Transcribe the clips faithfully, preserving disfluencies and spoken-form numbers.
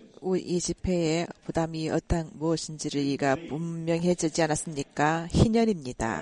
이 집회의 부담이 어떤 무엇인지가 분명해지지 않았습니까? 희년입니다.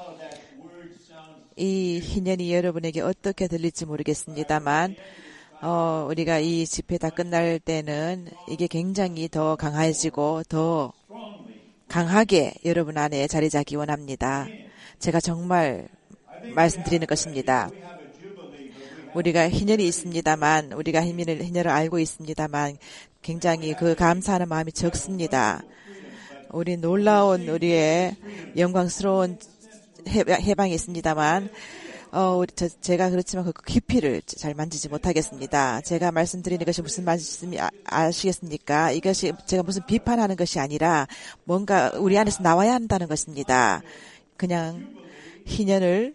이 희년이 여러분에게 어떻게 들릴지 모르겠습니다만 어, 우리가 이 집회 다 끝날 때는 이게 굉장히 더 강해지고 더 강하게 여러분 안에 자리 잡기 원합니다. 제가 정말 말씀드리는 것입니다. 우리가 희년이 있습니다만, 우리가 희년을, 희년을 알고 있습니다만, 굉장히 그 감사하는 마음이 적습니다. 우리 놀라운 우리의 영광스러운 해방이 있습니다만, 어, 우리, 저, 제가 그렇지만 그 깊이를 잘 만지지 못하겠습니다. 제가 말씀드리는 것이 무슨 말씀이 아, 아시겠습니까? 이것이 제가 무슨 비판하는 것이 아니라 뭔가 우리 안에서 나와야 한다는 것입니다. 그냥 희년을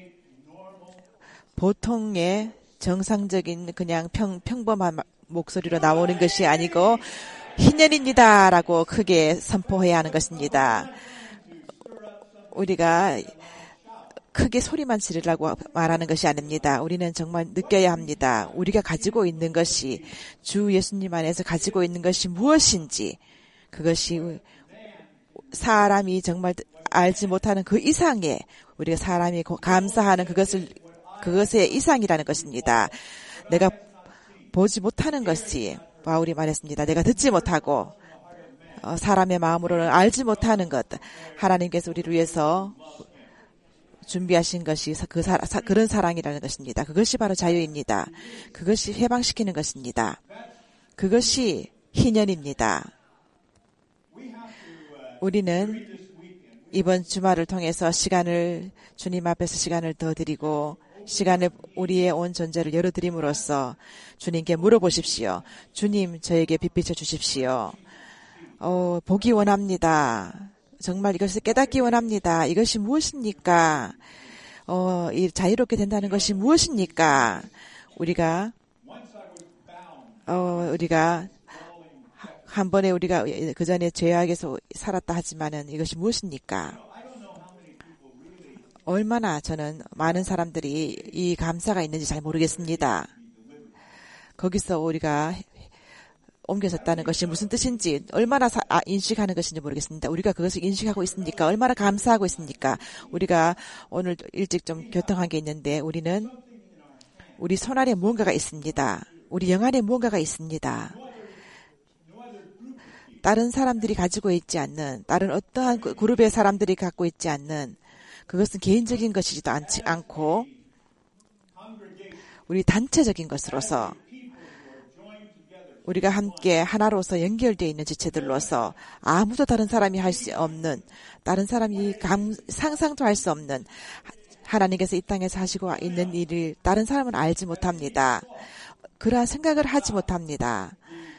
보통의 정상적인 그냥 평, 평범한 목소리로 나오는 것이 아니고 희년입니다라고 크게 선포해야 하는 것입니다. 우리가 크게 소리만 지르라고 말하는 것이 아닙니다. 우리는 정말 느껴야 합니다. 우리가 가지고 있는 것이 주 예수님 안에서 가지고 있는 것이 무엇인지 그것이 사람이 정말 알지 못하는 그 이상의 우리가 사람이 감사하는 그것을 그것의 이상이라는 것입니다. 내가 보지 못하는 것이 바울이 말했습니다. 내가 듣지 못하고 어, 사람의 마음으로는 알지 못하는 것 하나님께서 우리를 위해서 준비하신 것이 그 사, 사, 그런 사랑이라는 것입니다. 그것이 바로 자유입니다. 그것이 해방시키는 것입니다. 그것이 희년입니다. 우리는 이번 주말을 통해서 시간을 주님 앞에서 시간을 더 드리고 시간을 우리의 온 존재를 열어드림으로써 주님께 물어보십시오. 주님 저에게 빛비춰 주십시오. 어, 보기 원합니다. 정말 이것을 깨닫기 원합니다. 이것이 무엇입니까? 어, 이 자유롭게 된다는 것이 무엇입니까? 우리가 어, 우리가 한 번에 우리가 그 전에 죄악에서 살았다 하지만은 이것이 무엇입니까? 얼마나 저는 많은 사람들이 이 감사가 있는지 잘 모르겠습니다. 거기서 우리가 옮겨졌다는 것이 무슨 뜻인지 얼마나 사, 아, 인식하는 것인지 모르겠습니다. 우리가 그것을 인식하고 있습니까? 얼마나 감사하고 있습니까? 우리가 오늘 일찍 좀 교통한 게 있는데 우리는 우리 손 안에 무언가가 있습니다. 우리 영 안에 무언가가 있습니다. 다른 사람들이 가지고 있지 않는 다른 어떠한 그룹의 사람들이 갖고 있지 않는 그것은 개인적인 것이지도 않지 않고 우리 단체적인 것으로서 우리가 함께 하나로서 연결되어 있는 지체들로서 아무도 다른 사람이 할 수 없는 다른 사람이 감, 상상도 할 수 없는 하나님께서 이 땅에서 하시고 있는 일을 다른 사람은 알지 못합니다. 그러한 생각을 하지 못합니다.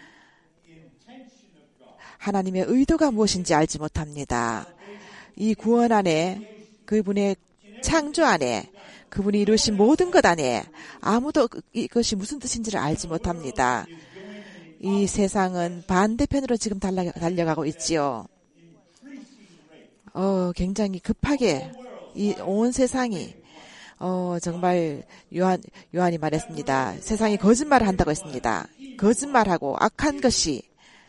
하나님의 의도가 무엇인지 알지 못합니다. 이 구원 안에 그분의 창조 안에 그분이 이루신 모든 것 안에 아무도 이것이 무슨 뜻인지를 알지 못합니다. 이 세상은 반대편으로 지금 달려, 달려가고 있지요. 어, 굉장히 급하게 이 온 세상이 어, 정말 요한 요한이 말했습니다. 세상이 거짓말을 한다고 했습니다. 거짓말하고 악한 것이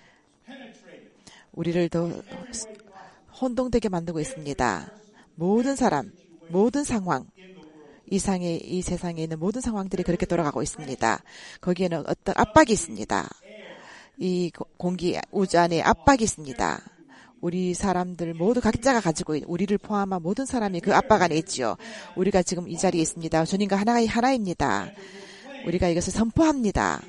우리를 더 혼동되게 만들고 있습니다. 모든 사람, 모든 상황, 이상의 이 세상에 있는 모든 상황들이 그렇게 돌아가고 있습니다. 거기에는 어떤 압박이 있습니다. 이 공기 우주 안에 압박이 있습니다. 우리 사람들 모두 각자가 가지고 있는 우리를 포함한 모든 사람이 그 압박 안에 있지요. 우리가 지금 이 자리에 있습니다. 주님과 하나, 하나입니다. 우리가 이것을 선포합니다.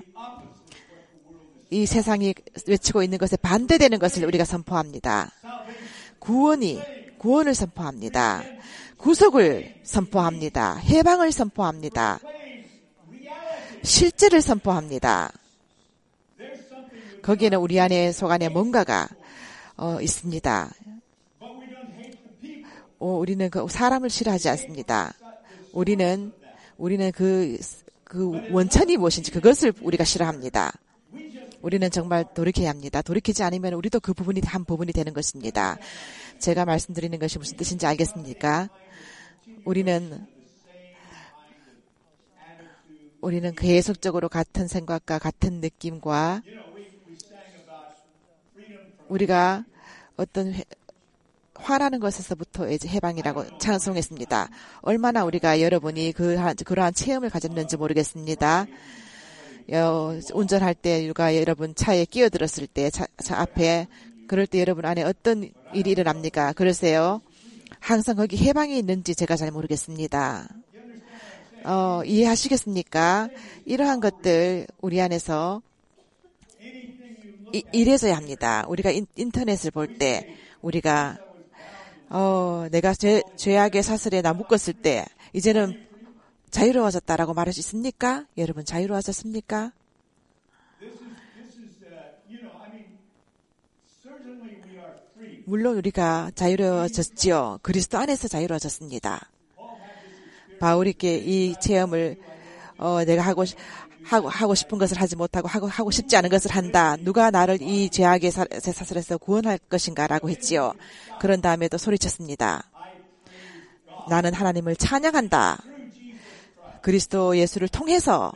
이 세상이 외치고 있는 것에 반대되는 것을 우리가 선포합니다. 구원이 구원을 선포합니다. 구속을 선포합니다. 해방을 선포합니다. 실제를 선포합니다. 거기에는 우리 안에 속 안에 뭔가가 어, 있습니다. 어, 우리는 그 사람을 싫어하지 않습니다. 우리는 우리는 그, 그 원천이 무엇인지 그것을 우리가 싫어합니다. 우리는 정말 돌이켜야 합니다. 돌이키지 않으면 우리도 그 부분이 한 부분이 되는 것입니다. 제가 말씀드리는 것이 무슨 뜻인지 알겠습니까? 우리는 우리는 계속적으로 같은 생각과 같은 느낌과 우리가 어떤 회, 화나는 것에서부터 이제 해방이라고 찬송했습니다. 얼마나 우리가 여러분이 그 그러한 체험을 가졌는지 모르겠습니다. 어, 운전할 때 누가 여러분 차에 끼어들었을 때 차, 차 앞에 그럴 때 여러분 안에 어떤 일이 일어납니까? 그러세요? 항상 거기 해방이 있는지 제가 잘 모르겠습니다. 어, 이해하시겠습니까? 이러한 것들 우리 안에서 이, 이래져야 합니다. 우리가 인, 인터넷을 볼 때 우리가 어, 내가 죄, 죄악의 사슬에 나 묶었을 때 이제는 자유로워졌다라고 말할 수 있습니까? 여러분 자유로워졌습니까? 물론 우리가 자유로워졌지요. 그리스도 안에서 자유로워졌습니다. 바울에게 이 체험을 어, 내가 하고 하고 하고 싶은 것을 하지 못하고 하고 하고 싶지 않은 것을 한다. 누가 나를 이 죄악의 사슬에서 구원할 것인가라고 했지요. 그런 다음에도 소리쳤습니다. 나는 하나님을 찬양한다. 그리스도 예수를 통해서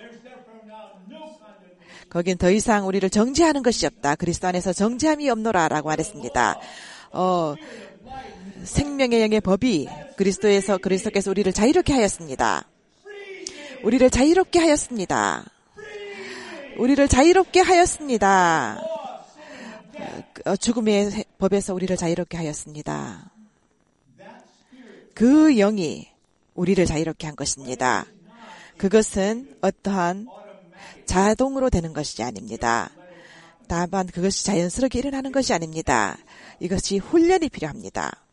거긴 더 이상 우리를 정죄하는 것이 없다. 그리스도 안에서 정죄함이 없노라라고 말했습니다. 어, 생명의 영의 법이 그리스도에서 그리스도께서 우리를 자유롭게 하였습니다. 우리를 자유롭게 하였습니다. 우리를 자유롭게 하였습니다. 어, 죽음의 법에서 우리를 자유롭게 하였습니다. 그 영이 우리를 자유롭게 한 것입니다. 그것은 어떠한 자동으로 되는 것이 아닙니다. 다만 그것이 자연스럽게 일어나는 것이 아닙니다. 이것이 훈련이 필요합니다.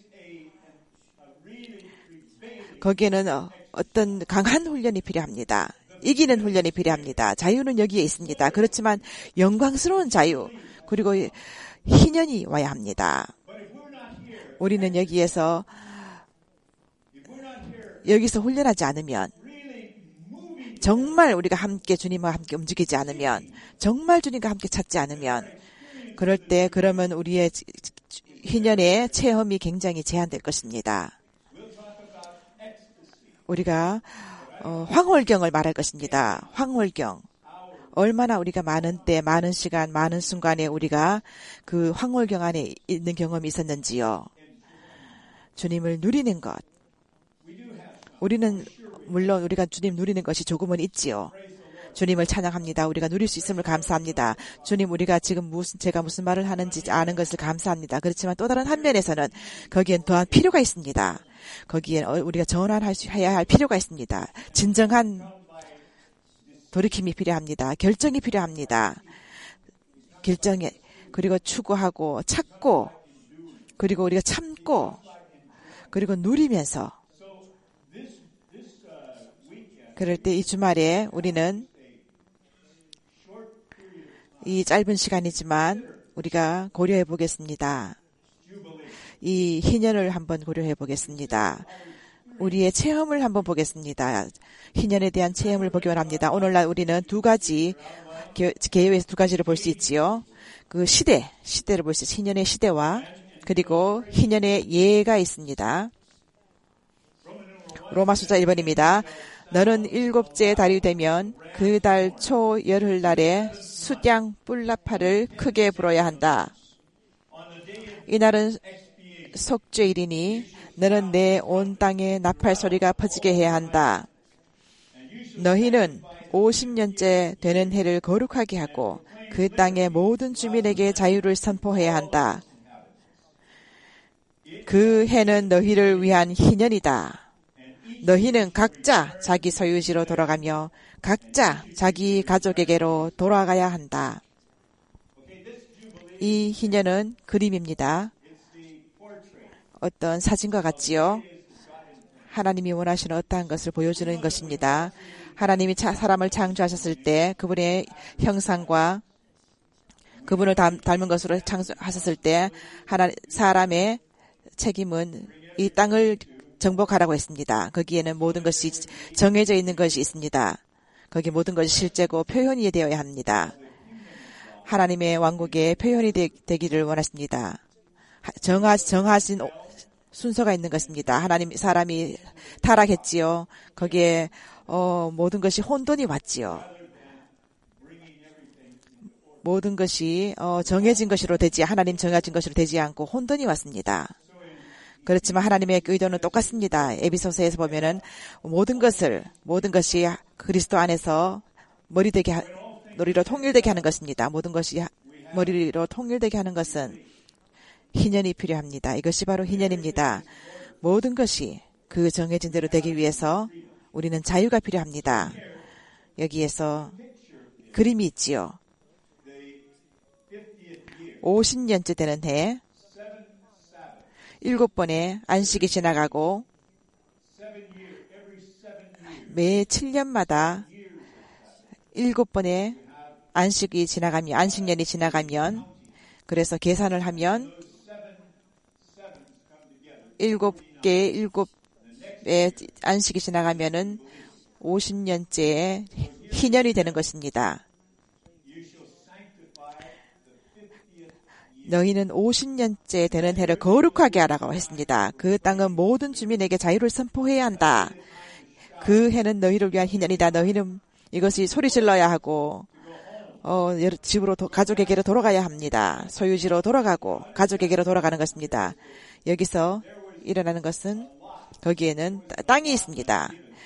거기에는 어떤 강한 훈련이 필요합니다. 이기는 훈련이 필요합니다. 자유는 여기에 있습니다. 그렇지만 영광스러운 자유 그리고 희년이 와야 합니다. 우리는 여기에서 여기서 훈련하지 않으면 정말 우리가 함께 주님과 함께 움직이지 않으면 정말 주님과 함께 찾지 않으면 그럴 때 그러면 우리의 희년의 체험이 굉장히 제한될 것입니다. 우리가 어, 황홀경을 말할 것입니다. 황홀경. 얼마나 우리가 많은 때, 많은 시간, 많은 순간에 우리가 그 황홀경 안에 있는 경험이 있었는지요. 주님을 누리는 것. 우리는 물론 우리가 주님 누리는 것이 조금은 있지요. 주님을 찬양합니다. 우리가 누릴 수 있음을 감사합니다. 주님 우리가 지금 무슨 제가 무슨 말을 하는지 아는 것을 감사합니다. 그렇지만 또 다른 한면에서는 거기엔 또한 필요가 있습니다. 거기에 우리가 전환해야 할 필요가 있습니다. 진정한 돌이킴이 필요합니다. 결정이 필요합니다. 결정에 그리고 추구하고 찾고 그리고 우리가 참고 그리고 누리면서 그럴 때 이 주말에 우리는 이 짧은 시간이지만 우리가 고려해 보겠습니다. 이 희년을 한번 고려해 보겠습니다. 우리의 체험을 한번 보겠습니다. 희년에 대한 체험을 보기 원합니다. 오늘날 우리는 두 가지, 개요에서 두 가지를 볼 수 있지요. 그 시대, 시대를 볼 수 있어요. 희년의 시대와 그리고 희년의 예가 있습니다. 로마서자 일 번입니다. 너는 일곱째 달이 되면 그 달 초 열흘날에 숫양 뿔나파를 크게 불어야 한다. 이날은 속죄일이니 너는 내 온 땅에 나팔 소리가 퍼지게 해야 한다. 너희는 오십 년째 되는 해를 거룩하게 하고 그 땅의 모든 주민에게 자유를 선포해야 한다. 그 해는 너희를 위한 희년이다. 너희는 각자 자기 소유지로 돌아가며 각자 자기 가족에게로 돌아가야 한다. 이 희년은 그림입니다. 어떤 사진과 같지요. 하나님이 원하시는 어떠한 것을 보여주는 것입니다. 하나님이 사람을 창조하셨을 때 그분의 형상과 그분을 닮은 것으로 창조하셨을 때 하나님, 사람의 책임은 이 땅을 정복하라고 했습니다. 거기에는 모든 것이 정해져 있는 것이 있습니다. 거기 모든 것이 실제고 표현이 되어야 합니다. 하나님의 왕국의 표현이 되, 되기를 원하십니다. 정하, 정하신 순서가 있는 것입니다. 하나님, 사람이 타락했지요. 거기에 어, 모든 것이 혼돈이 왔지요. 모든 것이 어, 정해진 것으로 되지 하나님 정해진 것으로 되지 않고 혼돈이 왔습니다. 그렇지만 하나님의 의도는 똑같습니다. 에베소서에서 보면은 모든 것을 모든 것이 그리스도 안에서 머리되게 하, 머리로 통일되게 하는 것입니다. 모든 것이 머리로 통일되게 하는 것은 희년이 필요합니다. 이것이 바로 희년입니다. 모든 것이 그 정해진 대로 되기 위해서 우리는 자유가 필요합니다. 여기에서 그림이 있지요. 오십 년째 되는 해 일곱 번의 안식이 지나가고 매 칠 년마다 일곱 번의 안식이 지나가면 안식년이 지나가면 그래서 계산을 하면 일곱 개 일곱의 안식이 지나가면은 오십 년째의 희년이 되는 것입니다. 너희는 오십 년째 되는 해를 거룩하게 하라고 했습니다. 그 땅은 모든 주민에게 자유를 선포해야 한다. 그 해는 너희를 위한 희년이다. 너희는 이것이 소리질러야 하고 어, 집으로 도, 가족에게로 돌아가야 합니다. 소유지로 돌아가고 가족에게로 돌아가는 것입니다. 여기서 일어나는 것은 거기에는 땅이 있습니다.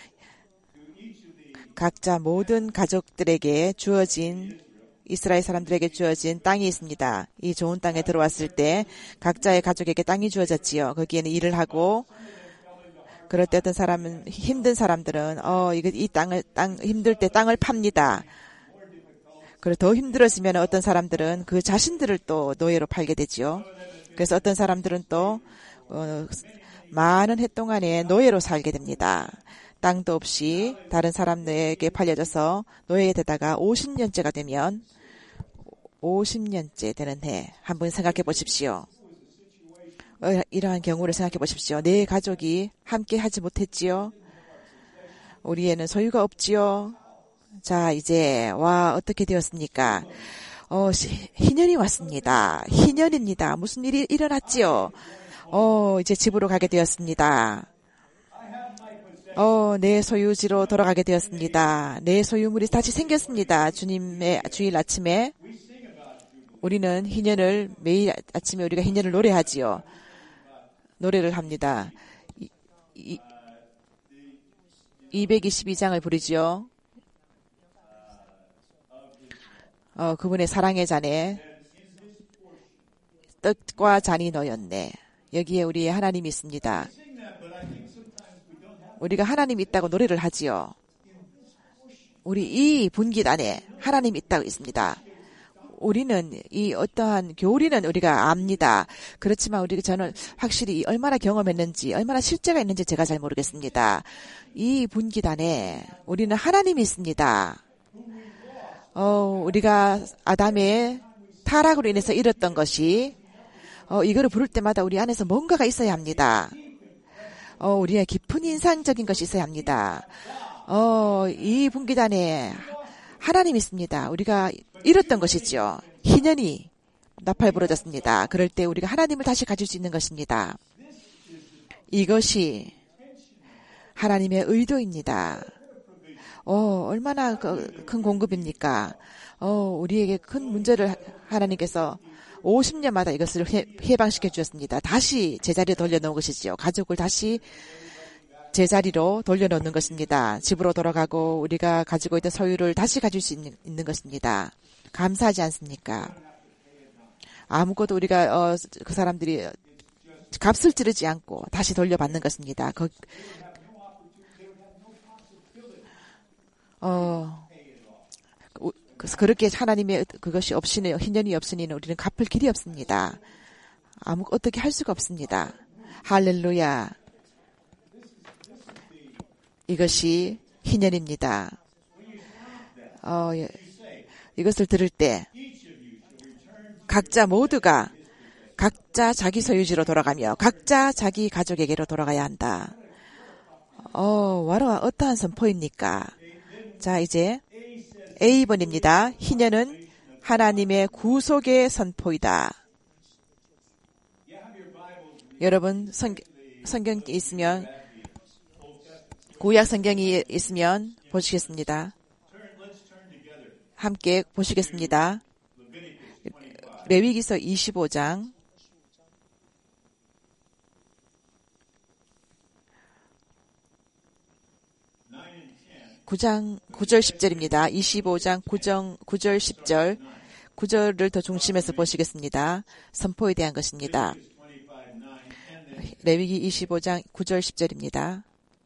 각자 모든 가족들에게 주어진 이스라엘 사람들에게 주어진 땅이 있습니다. 이 좋은 땅에 들어왔을 때 각자의 가족에게 땅이 주어졌지요. 거기에는 일을 하고 그럴 때 어떤 사람은 힘든 사람들은 어 이거 이 땅을 땅 힘들 때 땅을 팝니다. 그리고 더 힘들어지면 어떤 사람들은 그 자신들을 또 노예로 팔게 되지요. 그래서 어떤 사람들은 또 어, 많은 해 동안에 노예로 살게 됩니다. 땅도 없이 다른 사람에게 팔려져서 노예되다가 오십 년째가 되면 오십 년째 되는 해 한번 생각해 보십시오. 어, 이러한 경우를 생각해 보십시오. 내 가족이 함께 하지 못했지요. 우리에는 소유가 없지요. 자, 이제 와 어떻게 되었습니까? 어, 시, 희년이 왔습니다. 희년입니다. 무슨 일이 일어났지요? 어, 이제 집으로 가게 되었습니다. 어, 내 소유지로 돌아가게 되었습니다. 내 소유물이 다시 생겼습니다. 주님의 주일 아침에 우리는 희년을 매일 아침에 우리가 희년을 노래하지요. 노래를 합니다. 이, 이, 이백이십이 장을 부르지요. 어, 그분의 사랑의 잔에 떡과 잔이 놓였네. 여기에 우리의 하나님이 있습니다. 우리가 하나님이 있다고 노래를 하지요. 우리 이 분깃 안에 하나님이 있다고 있습니다. 우리는 이 어떠한 교리는 우리가 압니다. 그렇지만 우리 저는 확실히 얼마나 경험했는지 얼마나 실제가 있는지 제가 잘 모르겠습니다. 이 분깃 안에 우리는 하나님이 있습니다. 어, 우리가 아담의 타락으로 인해서 잃었던 것이 어, 이거를 부를 때마다 우리 안에서 뭔가가 있어야 합니다. 어, 우리의 깊은 인상적인 것이 있어야 합니다. 어, 이 분깃 안에 하나님이 있습니다. 우리가 잃었던 것이죠. 희년이 나팔 부러졌습니다. 그럴 때 우리가 하나님을 다시 가질 수 있는 것입니다. 이것이 하나님의 의도입니다. 어, 얼마나 큰 공급입니까? 어, 우리에게 큰 문제를 하나님께서 오십 년마다 이것을 해방시켜 주었습니다. 다시 제자리에 돌려놓은 것이지요. 가족을 다시 제자리로 돌려놓는 것입니다. 집으로 돌아가고 우리가 가지고 있던 소유를 다시 가질 수 있는, 있는 것입니다. 감사하지 않습니까? 아무것도 우리가 어, 그 사람들이 값을 지르지 않고 다시 돌려받는 것입니다. 그, 어, 그래서 그렇게 하나님의 그것이 없이는 희년이 없으니는 우리는 갚을 길이 없습니다. 아무 어떻게 할 수가 없습니다. 할렐루야. 이것이 희년입니다. 어, 이것을 들을 때 각자 모두가 각자 자기 소유지로 돌아가며 각자 자기 가족에게로 돌아가야 한다. 어, 와라 어떠한 선포입니까? 자, 이제 A번입니다. 희년은 하나님의 구속의 선포이다. 여러분 성, 성경이 있으면 구약 성경이 있으면 보시겠습니다. 함께 보시겠습니다. 레위기서 이십오 장 구 장 구 절 십 절입니다. 이십오 장 구 절, 구 절 십 절 구 절을 더 중심에서 보시겠습니다. 선포에 대한 것입니다. 레위기 이십오 장 구 절 십 절입니다.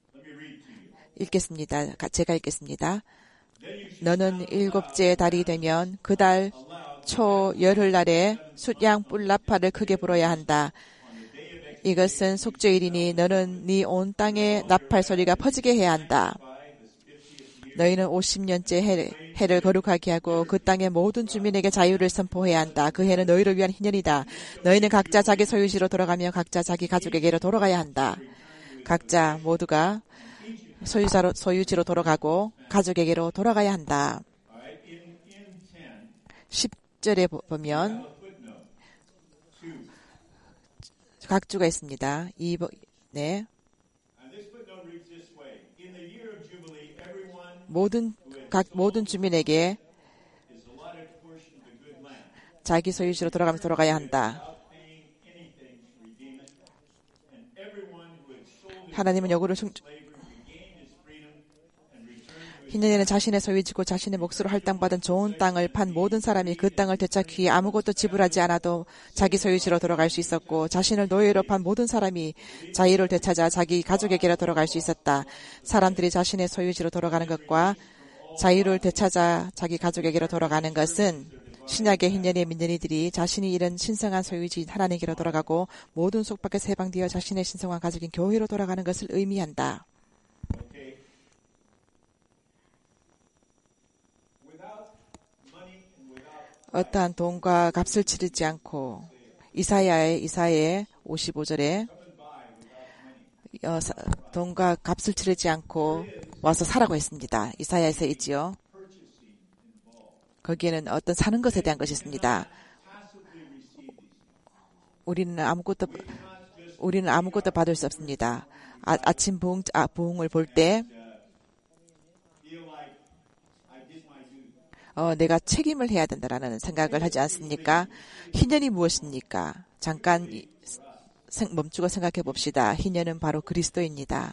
읽겠습니다. 제가 읽겠습니다. 너는 일곱째 달이 되면 그 달 초 열흘날에 숫양 뿔나파를 크게 불어야 한다. 이것은 속죄일이니 너는 네 온 땅에 나팔 소리가 퍼지게 해야 한다. 너희는 오십 년째 해, 해를 거룩하게 하고 그 땅의 모든 주민에게 자유를 선포해야 한다. 그 해는 너희를 위한 희년이다. 너희는 각자 자기 소유지로 돌아가며 각자 자기 가족에게로 돌아가야 한다. 각자 모두가 소유자로, 소유지로 돌아가고 가족에게로 돌아가야 한다. 십 절에 보면 각주가 있습니다. 이, 네. 모든 각 모든 주민에게 자기 소유지로 돌아가면서 돌아가야 한다. 하나님은 여구를 승 희년에는 자신의 소유지고 자신의 몫으로 할당받은 좋은 땅을 판 모든 사람이 그 땅을 되찾기 위해 아무것도 지불하지 않아도 자기 소유지로 돌아갈 수 있었고 자신을 노예로 판 모든 사람이 자유를 되찾아 자기 가족에게로 돌아갈 수 있었다. 사람들이 자신의 소유지로 돌아가는 것과 자유를 되찾아 자기 가족에게로 돌아가는 것은 신약의 희년의 민년이들이 자신이 잃은 신성한 소유지 하나님께로 돌아가고 모든 속박에서 해방되어 자신의 신성한 가족인 교회로 돌아가는 것을 의미한다. 어떠한 돈과 값을 치르지 않고 이사야의 이사야의 오십오 절에 어, 사, 돈과 값을 치르지 않고 와서 사라고 했습니다. 이사야에서 있지요. 거기에는 어떤 사는 것에 대한 것이 있습니다. 우리는 아무것도 우리는 아무것도 받을 수 없습니다. 아, 아침 부흥, 아, 부흥을 볼 때 어, 내가 책임을 해야 된다라는 생각을 하지 않습니까? 희년이 무엇입니까? 잠깐 이, 생, 멈추고 생각해 봅시다. 희년은 바로 그리스도입니다.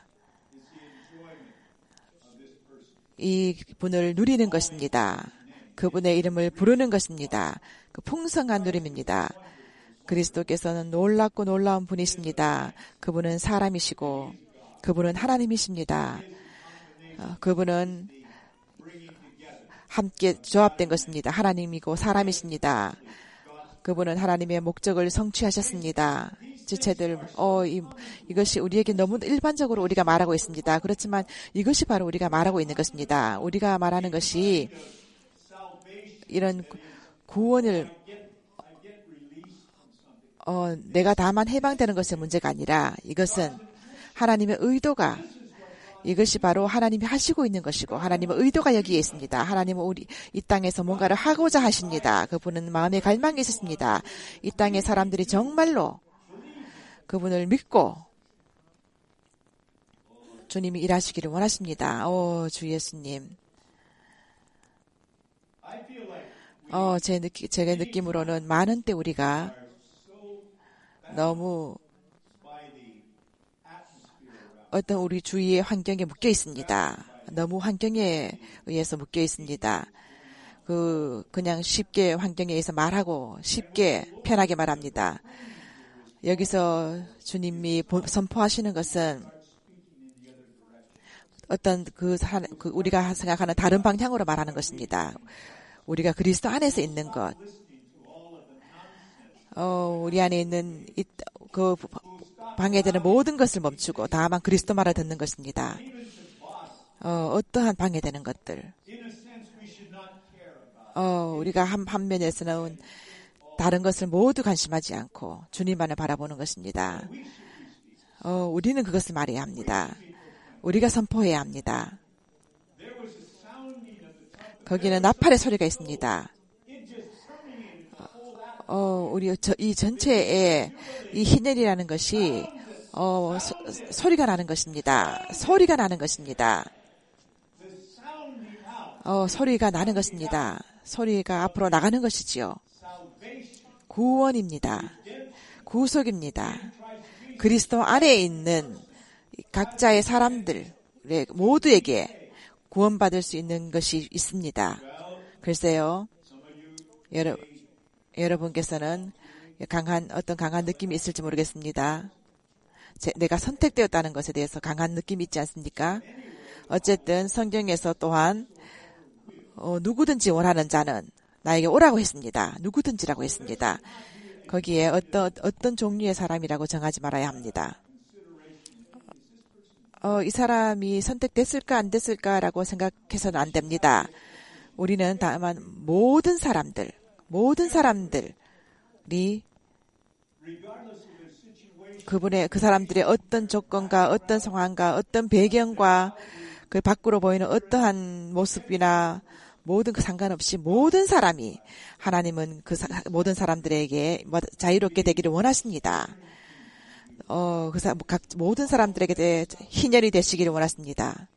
이 분을 누리는 것입니다. 그분의 이름을 부르는 것입니다. 그 풍성한 누림입니다. 그리스도께서는 놀랍고 놀라운 분이십니다. 그분은 사람이시고 그분은 하나님이십니다. 어, 그분은 함께 조합된 것입니다. 하나님이고 사람이십니다. 그분은 하나님의 목적을 성취하셨습니다. 지체들, 어, 이, 이것이 우리에게 너무 일반적으로 우리가 말하고 있습니다. 그렇지만 이것이 바로 우리가 말하고 있는 것입니다. 우리가 말하는 것이 이런 구원을, 어, 내가 다만 해방되는 것의 문제가 아니라 이것은 하나님의 의도가 이것이 바로 하나님이 하시고 있는 것이고 하나님의 의도가 여기에 있습니다. 하나님은 우리 이 땅에서 뭔가를 하고자 하십니다. 그분은 마음에 갈망이 있으십니다. 이 땅의 사람들이 정말로 그분을 믿고 주님이 일하시기를 원하십니다. 오, 주 예수님. 어, 제 느끼, 제가 느낌으로는 많은 때 우리가 너무 어떤 우리 주위의 환경에 묶여 있습니다. 너무 환경에 의해서 묶여 있습니다. 그, 그냥 쉽게 환경에 의해서 말하고 쉽게 편하게 말합니다. 여기서 주님이 선포하시는 것은 어떤 그, 그 우리가 생각하는 다른 방향으로 말하는 것입니다. 우리가 그리스도 안에서 있는 것, 어, 우리 안에 있는 이, 그 방해되는 모든 것을 멈추고 다만 그리스도 말을 듣는 것입니다. 어, 어떠한 방해되는 것들. 어, 우리가 한, 한 면에서는 다른 것을 모두 관심하지 않고 주님만을 바라보는 것입니다. 어, 우리는 그것을 말해야 합니다. 우리가 선포해야 합니다. 거기는 나팔의 소리가 있습니다. 어, 우리 저, 이 전체에 이 희년이라는 것이 어, 소, 소리가 나는 것입니다. 소리가 나는 것입니다. 어, 소리가 나는 것입니다. 소리가 앞으로 나가는 것이지요. 구원입니다. 구속입니다. 그리스도 안에 있는 각자의 사람들 모두에게 구원받을 수 있는 것이 있습니다. 글쎄요, 여러, 여러분께서는 강한 어떤 강한 느낌이 있을지 모르겠습니다. 제, 내가 선택되었다는 것에 대해서 강한 느낌이 있지 않습니까? 어쨌든 성경에서 또한 어, 누구든지 원하는 자는 나에게 오라고 했습니다. 누구든지라고 했습니다. 거기에 어떤 어떤 종류의 사람이라고 정하지 말아야 합니다. 어, 이 사람이 선택됐을까 안 됐을까라고 생각해서는 안 됩니다. 우리는 다만 모든 사람들, 모든 사람들이 그분의 그 사람들의 어떤 조건과 어떤 상황과 어떤 배경과 그 밖으로 보이는 어떠한 모습이나 모든 그 상관없이 모든 사람이 하나님은 그 사, 모든 사람들에게 자유롭게 되기를 원하십니다. 어, 그 사, 각 모든 사람들에게 희년이 되시기를 원하십니다.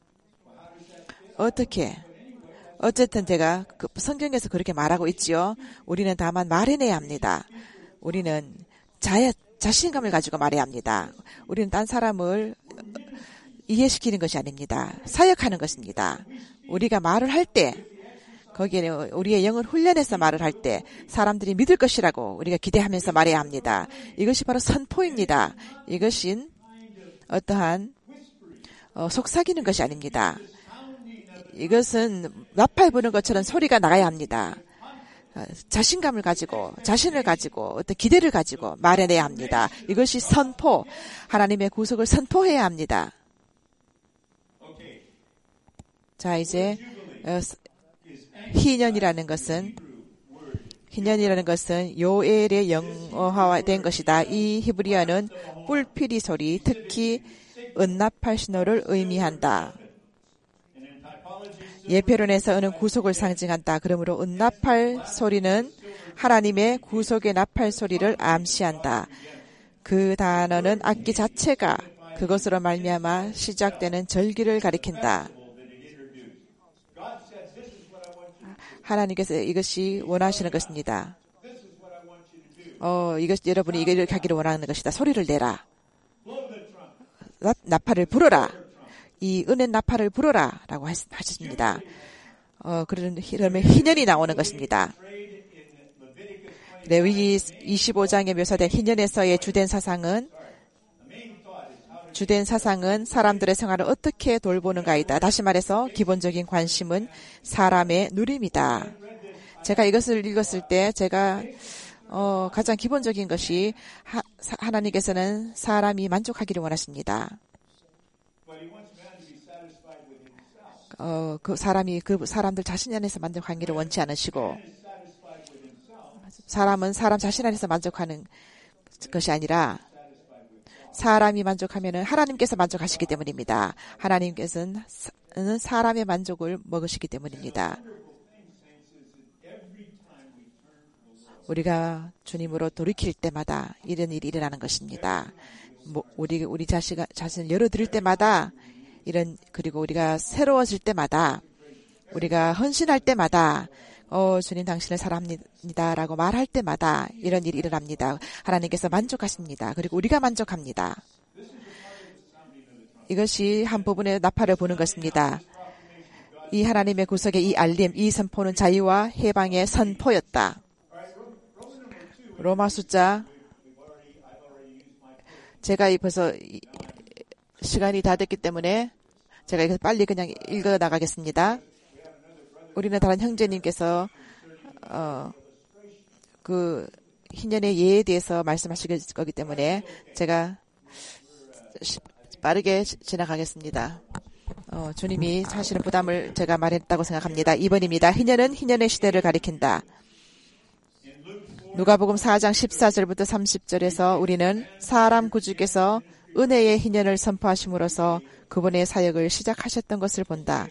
어떻게? 어쨌든 제가 그 성경에서 그렇게 말하고 있지요. 우리는 다만 말해내야 합니다. 우리는 자, 자신감을 가지고 말해야 합니다. 우리는 딴 사람을 이해시키는 것이 아닙니다. 사역하는 것입니다. 우리가 말을 할 때, 거기에는 우리의 영을 훈련해서 말을 할 때 사람들이 믿을 것이라고 우리가 기대하면서 말해야 합니다. 이것이 바로 선포입니다. 이것은 어떠한 어, 속삭이는 것이 아닙니다. 이것은 나팔 부는 것처럼 소리가 나가야 합니다. 자신감을 가지고 자신을 가지고 어떤 기대를 가지고 말해내야 합니다. 이것이 선포, 하나님의 구속을 선포해야 합니다. 자, 이제 어, 희년이라는 것은 희년이라는 것은 요엘의 영어화된 것이다. 이 히브리어는 뿔피리 소리, 특히 은나팔 신호를 의미한다. 예표론에서는 구속을 상징한다. 그러므로 은나팔 소리는 하나님의 구속의 나팔 소리를 암시한다. 그 단어는 악기 자체가 그것으로 말미암아 시작되는 절기를 가리킨다. 하나님께서 이것이 원하시는 것입니다. 어, 이것 여러분이 이걸 하기를 원하는 것이다. 소리를 내라. 나, 나팔을 불어라. 이 은혜 나팔을 불어라라고 하셨습니다. 어, 그러면 희년이 나오는 것입니다. 레위기 이십오 장에 묘사된 희년에서의 주된 사상은 주된 사상은 사람들의 생활을 어떻게 돌보는가이다. 다시 말해서 기본적인 관심은 사람의 누림이다. 제가 이것을 읽었을 때 제가 어, 가장 기본적인 것이 하, 하나님께서는 사람이 만족하기를 원하십니다. 어, 그 사람이 그 사람들 자신 안에서 만족하기를 원치 않으시고, 사람은 사람 자신 안에서 만족하는 것이 아니라 사람이 만족하면은 하나님께서 만족하시기 때문입니다. 하나님께서는 사람의 만족을 먹으시기 때문입니다. 우리가 주님으로 돌이킬 때마다 이런 일이 일어나는 것입니다. 뭐 우리 우리 자식 자신을 열어드릴 때마다 이런, 그리고 우리가 새로워질 때마다, 우리가 헌신할 때마다, 어, 주님 당신을 사랑합니다라고 말할 때마다 이런 일이 일어납니다. 하나님께서 만족하십니다. 그리고 우리가 만족합니다. 이것이 한 부분의 나팔을 보는 것입니다. 이 하나님의 구속의 이 알림, 이 선포는 자유와 해방의 선포였다. 로마 숫자, 제가 벌써 시간이 다 됐기 때문에 제가 이거 빨리 그냥 읽어 나가겠습니다. 우리는 다른 형제님께서 어, 그 희년의 예에 대해서 말씀하실 거기 때문에 제가 빠르게 지나가겠습니다. 어, 주님이 사실은 부담을 제가 말했다고 생각합니다. 이 번입니다. 희년은 희년의 시대를 가리킨다. 누가복음 사 장 십사 절부터 삼십 절에서 우리는 사람 구주께서 은혜의 희년을 선포하심으로써 그분의 사역을 시작하셨던 것을 본다.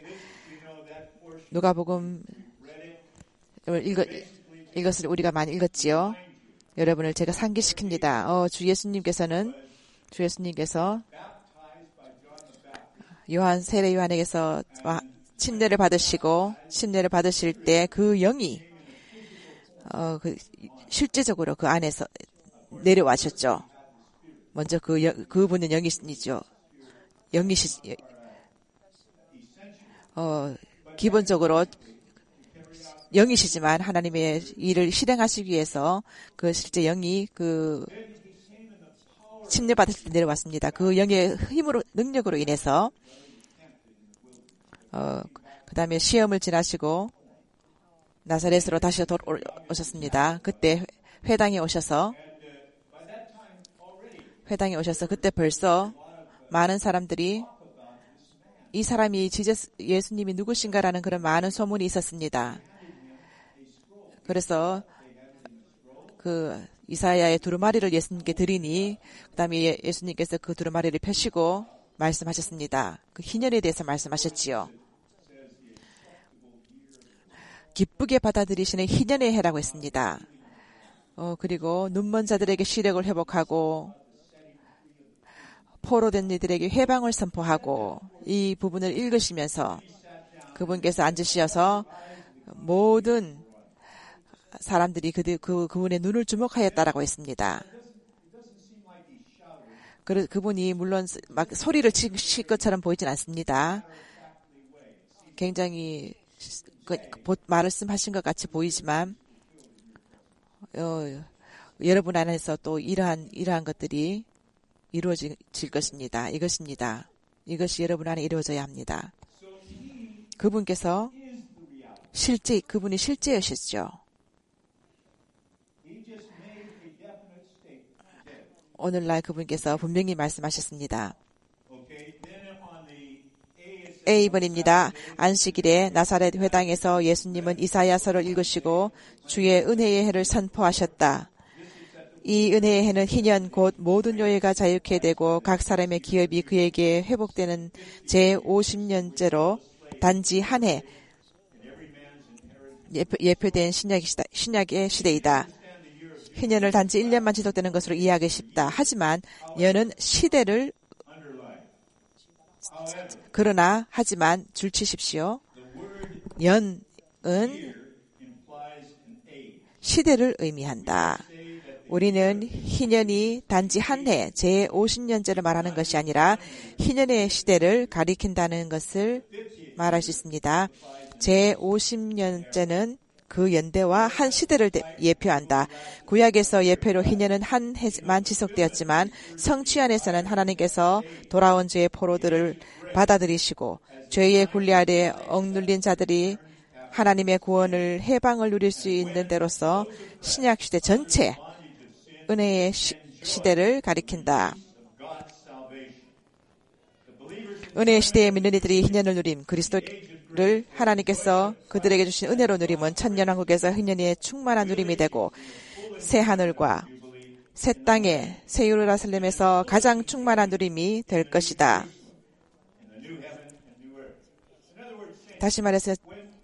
누가복음 읽어, 이것을 우리가 많이 읽었지요. 여러분을 제가 상기시킵니다. 어, 주 예수님께서는 주 예수님께서 요한 세례 요한에게서 침례를 받으시고 침례를 받으실 때 그 영이 어, 그, 실제적으로 그 안에서 내려와셨죠. 먼저 그, 여, 그분은 영이시죠. 영이시, 어, 기본적으로 영이시지만 하나님의 일을 실행하시기 위해서 그 실제 영이 그 침례받을 때 내려왔습니다. 그 영의 힘으로, 능력으로 인해서, 어, 그 다음에 시험을 지나시고 나사렛으로 다시 돌아오셨습니다. 그때 회당에 오셔서, 회당에 오셔서 그때 벌써 많은 사람들이 이 사람이 지저스, 예수님이 누구신가라는 그런 많은 소문이 있었습니다. 그래서 그 이사야의 두루마리를 예수님께 드리니 그 다음에 예수님께서 그 두루마리를 펴시고 말씀하셨습니다. 그 희년에 대해서 말씀하셨지요. 기쁘게 받아들이시는 희년의 해라고 했습니다. 어, 그리고 눈먼 자들에게 시력을 회복하고 포로된 이들에게 해방을 선포하고 이 부분을 읽으시면서 그분께서 앉으셔서 모든 사람들이 그, 그, 그분의 눈을 주목하였다라고 했습니다. 그, 그분이 물론 막 소리를 칠 것처럼 보이진 않습니다. 굉장히 그, 말씀하신 것 같이 보이지만, 어, 여러분 안에서 또 이러한, 이러한 것들이 이루어질 것입니다. 이것입니다. 이것이 여러분 안에 이루어져야 합니다. 그분께서 실제, 그분이 실제이셨죠. 오늘날 그분께서 분명히 말씀하셨습니다. 에이 번입니다. 안식일에 나사렛 회당에서 예수님은 이사야서를 읽으시고 주의 은혜의 해를 선포하셨다. 이 은혜의 해는 희년 곧 모든 요예가 자유케 되고 각 사람의 기업이 그에게 회복되는 제오십 년째로 단지 한 해 예표, 예표된 신약의, 시다, 신약의 시대이다. 희년을 단지 일 년만 지속되는 것으로 이해하기 쉽다. 하지만 연은 시대를 그러나 하지만 줄치십시오. 연은 시대를 의미한다. 우리는 희년이 단지 한 해, 제오십 년째를 말하는 것이 아니라 희년의 시대를 가리킨다는 것을 말할 수 있습니다. 제오십 년째는 그 연대와 한 시대를 예표한다. 구약에서 예표로 희년은 한 해만 지속되었지만 성취 안에서는 하나님께서 돌아온 죄의 포로들을 받아들이시고 죄의 굴레 아래 억눌린 자들이 하나님의 구원을 해방을 누릴 수 있는 데로서 신약시대 전체 은혜의 시, 시대를 가리킨다. 은혜의 시대에 믿는 이들이 희년을 누림 그리스도를 하나님께서 그들에게 주신 은혜로 누림은 천년왕국에서 희년의 충만한 누림이 되고 새 하늘과 새 땅에 새 예루살렘에서 가장 충만한 누림이 될 것이다. 다시 말해서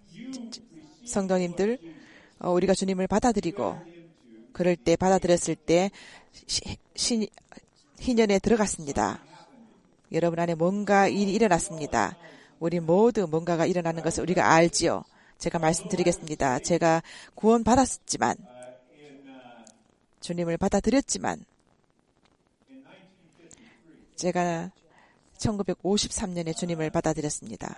성도님들, 우리가 주님을 받아들이고 그럴 때 받아들였을 때 시, 시, 희년에 들어갔습니다. 여러분 안에 뭔가 일이 일어났습니다. 우리 모두 뭔가가 일어나는 것을 우리가 알지요. 제가 말씀드리겠습니다. 제가 구원 받았지만 주님을 받아들였지만 제가 천구백오십삼 년에 주님을 받아들였습니다.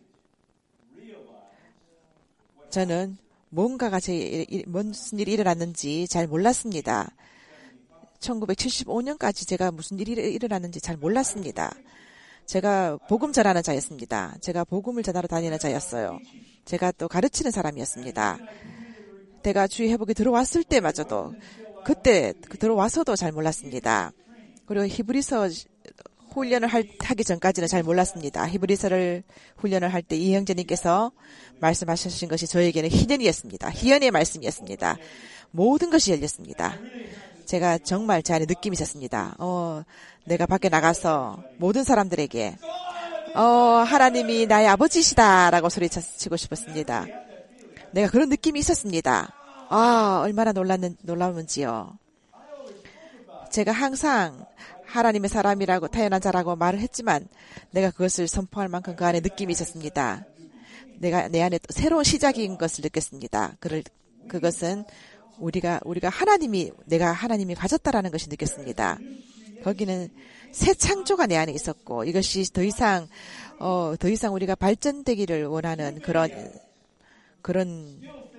저는 뭔가가 제 무슨 일이 일어났는지 잘 몰랐습니다. 천구백칠십오 년까지 제가 무슨 일이 일어났는지 잘 몰랐습니다. 제가 복음 전하는 자였습니다. 제가 복음을 전하러 다니는 자였어요. 제가 또 가르치는 사람이었습니다. 제가 주의 회복이 들어왔을 때마저도 그때 들어와서도 잘 몰랐습니다. 그리고 히브리서 훈련을 할, 하기 전까지는 잘 몰랐습니다. 히브리서를 훈련을 할 때 이형제님께서 말씀하신 것이 저에게는 희년이었습니다. 희연의 말씀이었습니다. 모든 것이 열렸습니다. 제가 정말 제 안에 느낌이 있었습니다. 어, 내가 밖에 나가서 모든 사람들에게 어, 하나님이 나의 아버지시다라고 소리치고 싶었습니다. 내가 그런 느낌이 있었습니다. 아, 얼마나 놀랐는, 놀라운지요. 제가 항상 하나님의 사람이라고 태어난 자라고 말을 했지만 내가 그것을 선포할 만큼 그 안에 느낌이 있었습니다. 내가 내 안에 또 새로운 시작인 것을 느꼈습니다. 그를, 그것은 우리가 우리가 하나님이 내가 하나님이 가졌다라는 것이 느꼈습니다. 거기는 새 창조가 내 안에 있었고 이것이 더 이상 어, 더 이상 우리가 발전되기를 원하는 그런 그런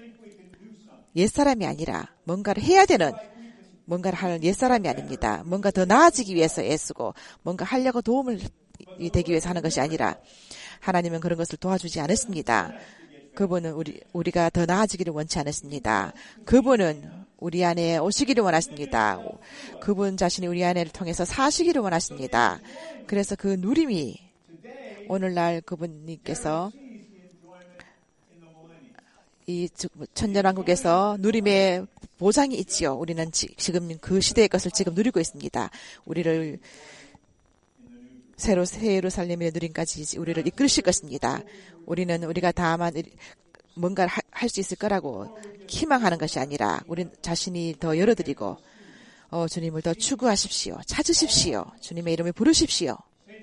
옛사람이 아니라 뭔가를 해야 되는 뭔가를 하는 옛사람이 아닙니다. 뭔가 더 나아지기 위해서 애쓰고 뭔가 하려고 도움을 되기 위해서 하는 것이 아니라 하나님은 그런 것을 도와주지 않으십니다. 그분은 우리, 우리가 더 나아지기를 원치 않으십니다. 그분은 우리 안에 오시기를 원하십니다. 그분 자신이 우리 안에를 통해서 사시기를 원하십니다. 그래서 그 누림이 오늘날 그분님께서 이 천년왕국에서 누림의 보장이 있지요. 우리는 지, 지금 그 시대의 것을 지금 누리고 있습니다. 우리를 새로 새 예루살렘의 누림까지 우리를 이끌으실 것입니다. 우리는 우리가 다만 뭔가를 할 수 있을 거라고 희망하는 것이 아니라 우리 자신이 더 열어드리고 어, 주님을 더 추구하십시오. 찾으십시오. 주님의 이름을 부르십시오.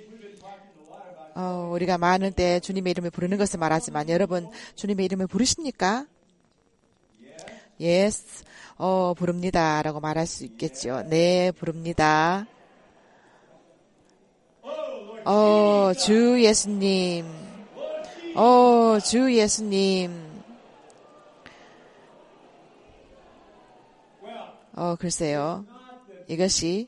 어, 우리가 많은 때 주님의 이름을 부르는 것을 말하지만 여러분 주님의 이름을 부르십니까? Yes, 어, 부릅니다 라고 말할 수 있겠죠. 네, 부릅니다. 어, 주 예수님. 어, 주 예수님. 어, 글쎄요. 이것이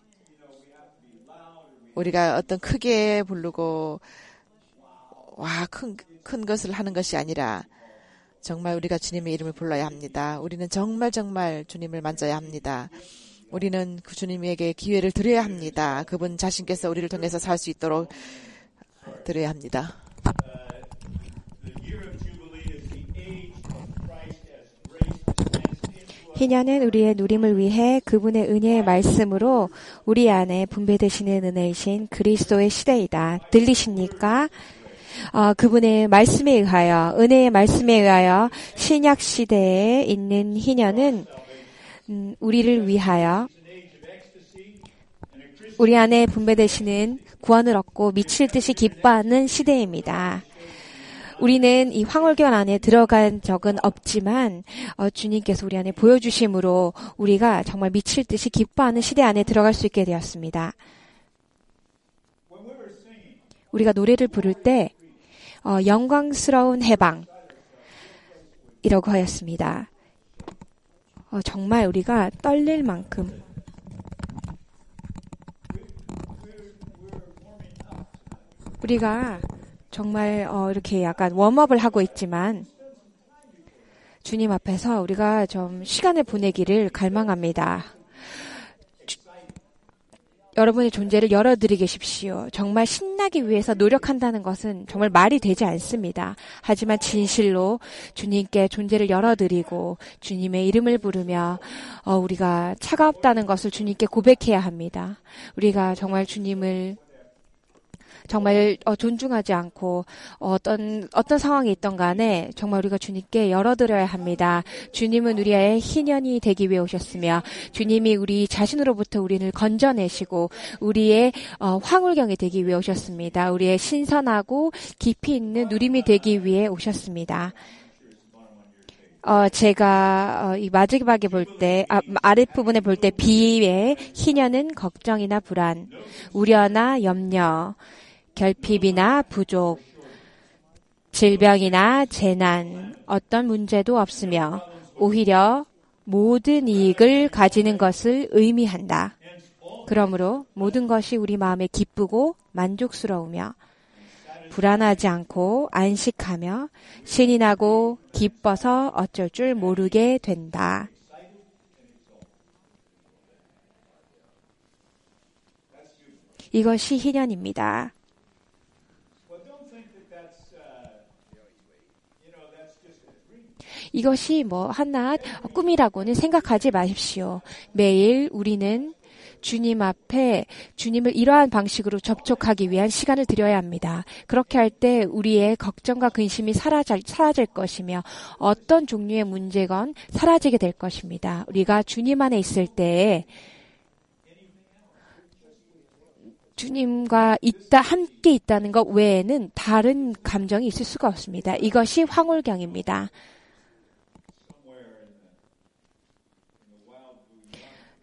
우리가 어떤 크게 부르고 와, 큰, 큰 것을 하는 것이 아니라 정말 우리가 주님의 이름을 불러야 합니다. 우리는 정말 정말 주님을 만져야 합니다. 우리는 그 주님에게 기회를 드려야 합니다. 그분 자신께서 우리를 통해서 살 수 있도록 드려야 합니다. 희년은 우리의 누림을 위해 그분의 은혜의 말씀으로 우리 안에 분배되시는 은혜이신 그리스도의 시대이다. 들리십니까? 어, 그분의 말씀에 의하여, 은혜의 말씀에 의하여 신약 시대에 있는 희년은 음, 우리를 위하여 우리 안에 분배되시는 구원을 얻고 미칠 듯이 기뻐하는 시대입니다. 우리는 이 황홀견 안에 들어간 적은 없지만 어, 주님께서 우리 안에 보여주심으로 우리가 정말 미칠 듯이 기뻐하는 시대 안에 들어갈 수 있게 되었습니다. 우리가 노래를 부를 때 어, 영광스러운 해방 이라고 하였습니다. 어, 정말 우리가 떨릴 만큼 우리가 정말 어, 이렇게 약간 웜업을 하고 있지만 주님 앞에서 우리가 좀 시간을 보내기를 갈망합니다. 주, 여러분의 존재를 열어드리게 십시오. 정말 신나기 위해서 노력한다는 것은 정말 말이 되지 않습니다. 하지만 진실로 주님께 존재를 열어드리고 주님의 이름을 부르며 어, 우리가 차가웠다는 것을 주님께 고백해야 합니다. 우리가 정말 주님을 정말 어, 존중하지 않고 어떤 어떤 상황이 있던 간에 정말 우리가 주님께 열어드려야 합니다. 주님은 우리의 희년이 되기 위해 오셨으며 주님이 우리 자신으로부터 우리를 건져내시고 우리의 어, 황홀경이 되기 위해 오셨습니다. 우리의 신선하고 깊이 있는 누림이 되기 위해 오셨습니다. 어, 제가, 어, 이 마지막에 볼 때, 아, 아랫부분에 볼 때, 비의 희년은 걱정이나 불안, 우려나 염려, 결핍이나 부족, 질병이나 재난, 어떤 문제도 없으며, 오히려 모든 이익을 가지는 것을 의미한다. 그러므로 모든 것이 우리 마음에 기쁘고 만족스러우며, 불안하지 않고 안식하며 신이 나고 기뻐서 어쩔 줄 모르게 된다. 이것이 희년입니다. 이것이 뭐 하나 꿈이라고는 생각하지 마십시오. 매일 우리는 주님 앞에 주님을 이러한 방식으로 접촉하기 위한 시간을 드려야 합니다. 그렇게 할 때 우리의 걱정과 근심이 사라질, 사라질 것이며 어떤 종류의 문제건 사라지게 될 것입니다. 우리가 주님 안에 있을 때에 주님과 있다, 함께 있다는 것 외에는 다른 감정이 있을 수가 없습니다. 이것이 황홀경입니다.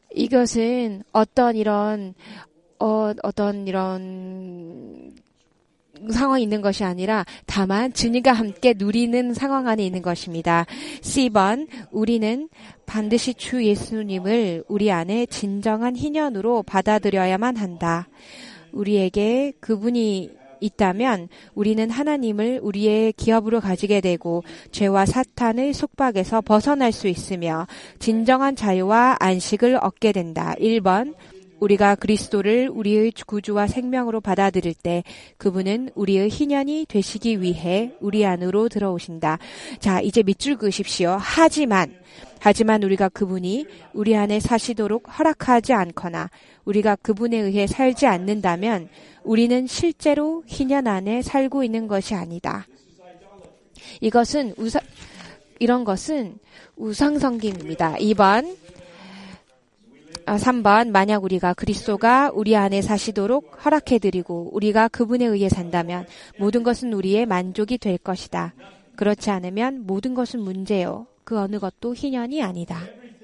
이것은 어떤 이런 어, 어떤 이런 상황이 있는 것이 아니라 다만 주님과 함께 누리는 상황 안에 있는 것입니다. 십 번 우리는 반드시 주 예수님을 우리 안에 진정한 희년으로 받아들여야만 한다. 우리에게 그분이 있다면 우리는 하나님을 우리의 기업으로 가지게 되고 죄와 사탄의 속박에서 벗어날 수 있으며 진정한 자유와 안식을 얻게 된다. 일 번 우리가 그리스도를 우리의 구주와 생명으로 받아들일 때 그분은 우리의 희년이 되시기 위해 우리 안으로 들어오신다. 자, 이제 밑줄 그으십시오. 하지만 하지만 우리가 그분이 우리 안에 사시도록 허락하지 않거나 우리가 그분에 의해 살지 않는다면 우리는 실제로 희년 안에 살고 있는 것이 아니다. 이것은 우상, 이런 것은 우상성김입니다. 이 번 아, 삼 번 만약 우리가 그리스도가 우리 안에 사시도록 허락해드리고 우리가 그분에 의해 산다면 모든 것은 우리의 만족이 될 것이다. 그렇지 않으면 모든 것은 문제요. 그 어느 것도 희년이 아니다.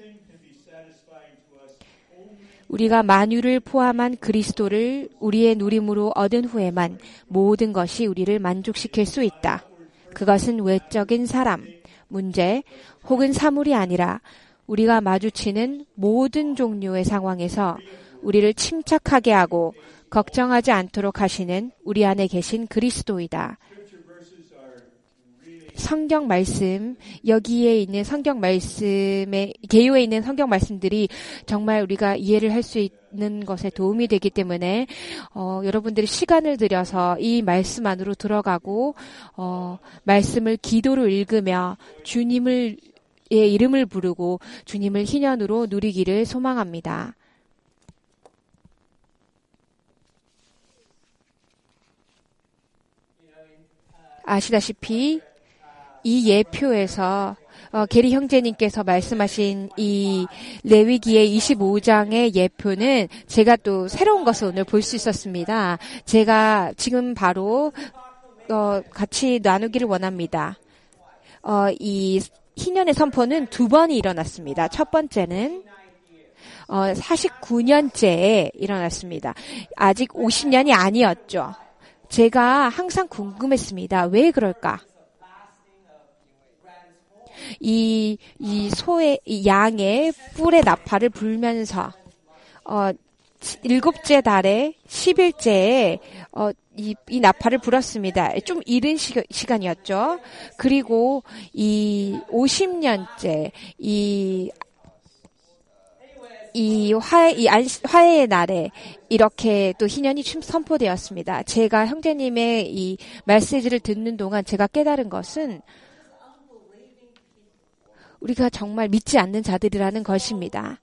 우리가 만유를 포함한 그리스도를 우리의 누림으로 얻은 후에만 모든 것이 우리를 만족시킬 수 있다. 그것은 외적인 사람, 문제 혹은 사물이 아니라 우리가 마주치는 모든 종류의 상황에서 우리를 침착하게 하고 걱정하지 않도록 하시는 우리 안에 계신 그리스도이다. 성경 말씀, 여기에 있는 성경 말씀에, 개요에 있는 성경 말씀들이 정말 우리가 이해를 할 수 있는 것에 도움이 되기 때문에, 어, 여러분들이 시간을 들여서 이 말씀 안으로 들어가고, 어, 말씀을 기도로 읽으며 주님을 의 이름을 부르고 주님을 희년으로 누리기를 소망합니다. 아시다시피 이 예표에서 어, 게리 형제님께서 말씀하신 이 레위기의 이십오 장의 예표는 제가 또 새로운 것을 오늘 볼 수 있었습니다. 제가 지금 바로 어, 같이 나누기를 원합니다. 어, 이 희년의 선포는 두 번이 일어났습니다. 첫 번째는 어, 사십구 년째에 일어났습니다. 아직 오십 년이 아니었죠. 제가 항상 궁금했습니다. 왜 그럴까? 이, 이 소의, 이 양의 뿔의 나팔을 불면서 어, 일곱째 달에 십일째에 어, 이, 이 나팔을 불었습니다. 좀 이른 시, 시간이었죠. 그리고 이 오십 년째 이, 이 화해, 이 화해의 날에 이렇게 또 희년이 선포되었습니다. 제가 형제님의 이 메시지를 듣는 동안 제가 깨달은 것은 우리가 정말 믿지 않는 자들이라는 것입니다.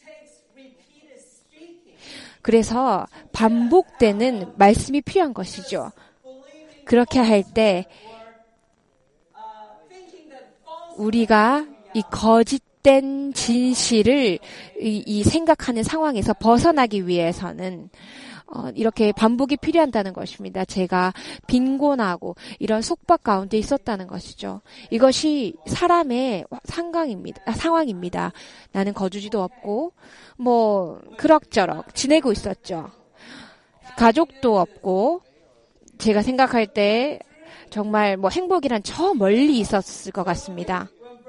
그래서 반복되는 말씀이 필요한 것이죠. 그렇게 할 때 우리가 이 거짓된 진실을 이, 이 생각하는 상황에서 벗어나기 위해서는 어, 이렇게 반복이 필요한다는 것입니다. 제가 빈곤하고 이런 속박 가운데 있었다는 것이죠. 이것이 사람의 상황입니다. 아, 상황입니다. 나는 거주지도 없고 뭐 그럭저럭 지내고 있었죠. 가족도 없고 제가 생각할 때 정말 뭐 행복이란 저 멀리 있었을 것 같습니다.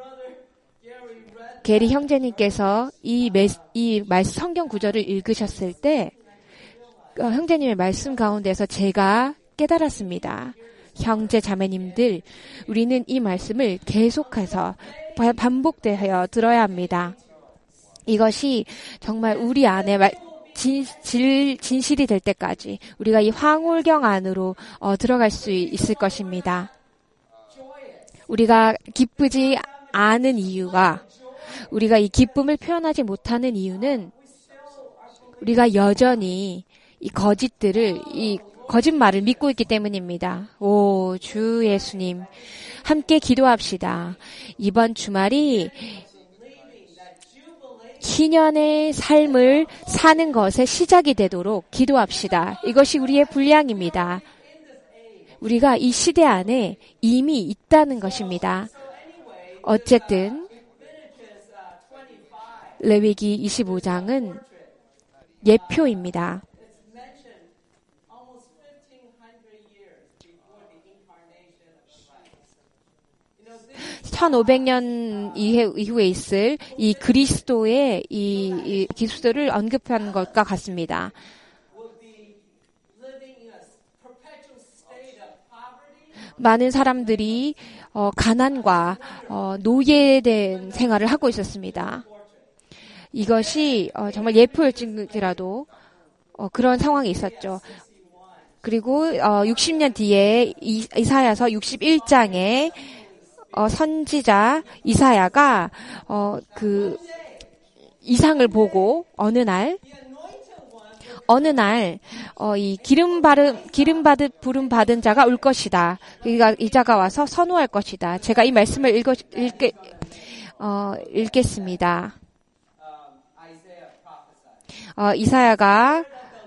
게리 형제님께서 이, 매, 이 말, 성경 구절을 읽으셨을 때 어, 형제님의 말씀 가운데서 제가 깨달았습니다. 형제 자매님들, 우리는 이 말씀을 계속해서 반복되어 들어야 합니다. 이것이 정말 우리 안에 말, 진, 질, 진실이 될 때까지 우리가 이 황홀경 안으로 어, 들어갈 수 있을 것입니다. 우리가 기쁘지 않은 이유가 우리가 이 기쁨을 표현하지 못하는 이유는 우리가 여전히 이 거짓들을, 이 거짓말을 믿고 있기 때문입니다. 오, 주 예수님. 함께 기도합시다. 이번 주말이 희년의 삶을 사는 것의 시작이 되도록 기도합시다. 이것이 우리의 분량입니다. 우리가 이 시대 안에 이미 있다는 것입니다. 어쨌든 레위기 이십오 장은 예표입니다. 천오백 년 이후에 있을 이 그리스도의 이, 이 그리스도를 언급한 것과 같습니다. 많은 사람들이 어, 가난과 어, 노예된 생활을 하고 있었습니다. 이것이 어, 정말 예표일지라도 어, 그런 상황이 있었죠. 그리고 어, 육십 년 뒤에 이, 이사야서 육십일 장에 어, 선지자 이사야가 어, 그 이상을 보고 어느 날 어느 날 어, 이 기름 바름 기름 받은 부름 받은 자가 올 것이다. 그러니까 이 자가 와서 선호할 것이다. 제가 이 말씀을 읽어 읽게 어, 읽겠습니다. 어, 이사야가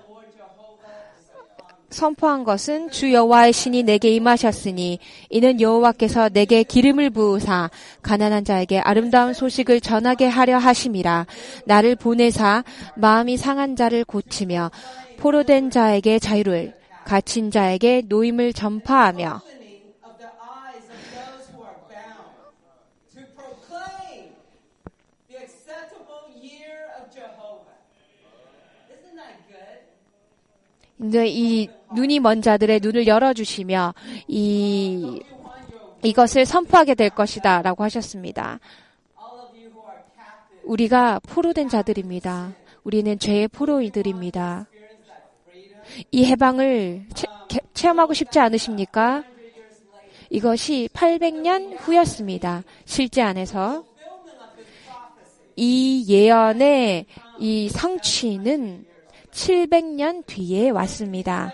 선포한 것은 주 여호와의 신이 내게 임하셨으니 이는 여호와께서 내게 기름을 부으사 가난한 자에게 아름다운 소식을 전하게 하려 하심이라. 나를 보내사 마음이 상한 자를 고치며 포로된 자에게 자유를 갇힌 자에게 노임을 전파하며 근데 이 눈이 먼 자들의 눈을 열어주시며 이 이것을 선포하게 될 것이다 라고 하셨습니다. 우리가 포로된 자들입니다. 우리는 죄의 포로이들입니다. 이 해방을 체, 체험하고 싶지 않으십니까? 이것이 팔백 년 후였습니다. 실제 안에서 이 예언의 이 성취는 칠백 년 뒤에 왔습니다.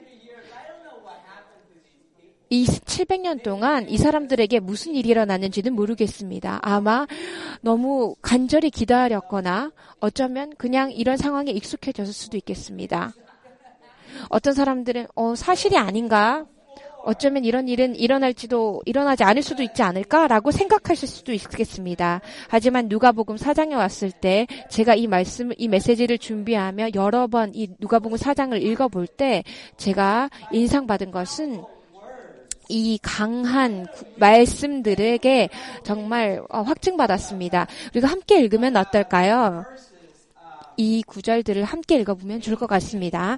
이 칠백 년 동안 이 사람들에게 무슨 일이 일어났는지는 모르겠습니다. 아마 너무 간절히 기다렸거나 어쩌면 그냥 이런 상황에 익숙해졌을 수도 있겠습니다. 어떤 사람들은 어, 사실이 아닌가? 어쩌면 이런 일은 일어날지도 일어나지 않을 수도 있지 않을까라고 생각하실 수도 있겠습니다. 하지만 누가복음 사 장에 왔을 때 제가 이 말씀을 이 메시지를 준비하며 여러 번 이 누가복음 사 장을 읽어볼 때 제가 인상받은 것은 이 강한 말씀들에게 정말 확증받았습니다. 우리가 함께 읽으면 어떨까요? 이 구절들을 함께 읽어보면 좋을 것 같습니다.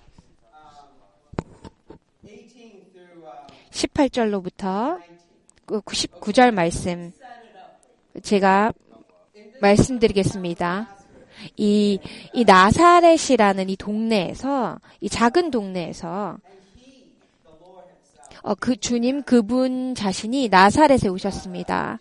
십팔 절로부터 구십구 절 말씀 제가 말씀드리겠습니다. 이, 이 나사렛이라는 이 동네에서 이 작은 동네에서 어, 그 주님 그분 자신이 나사렛에 오셨습니다.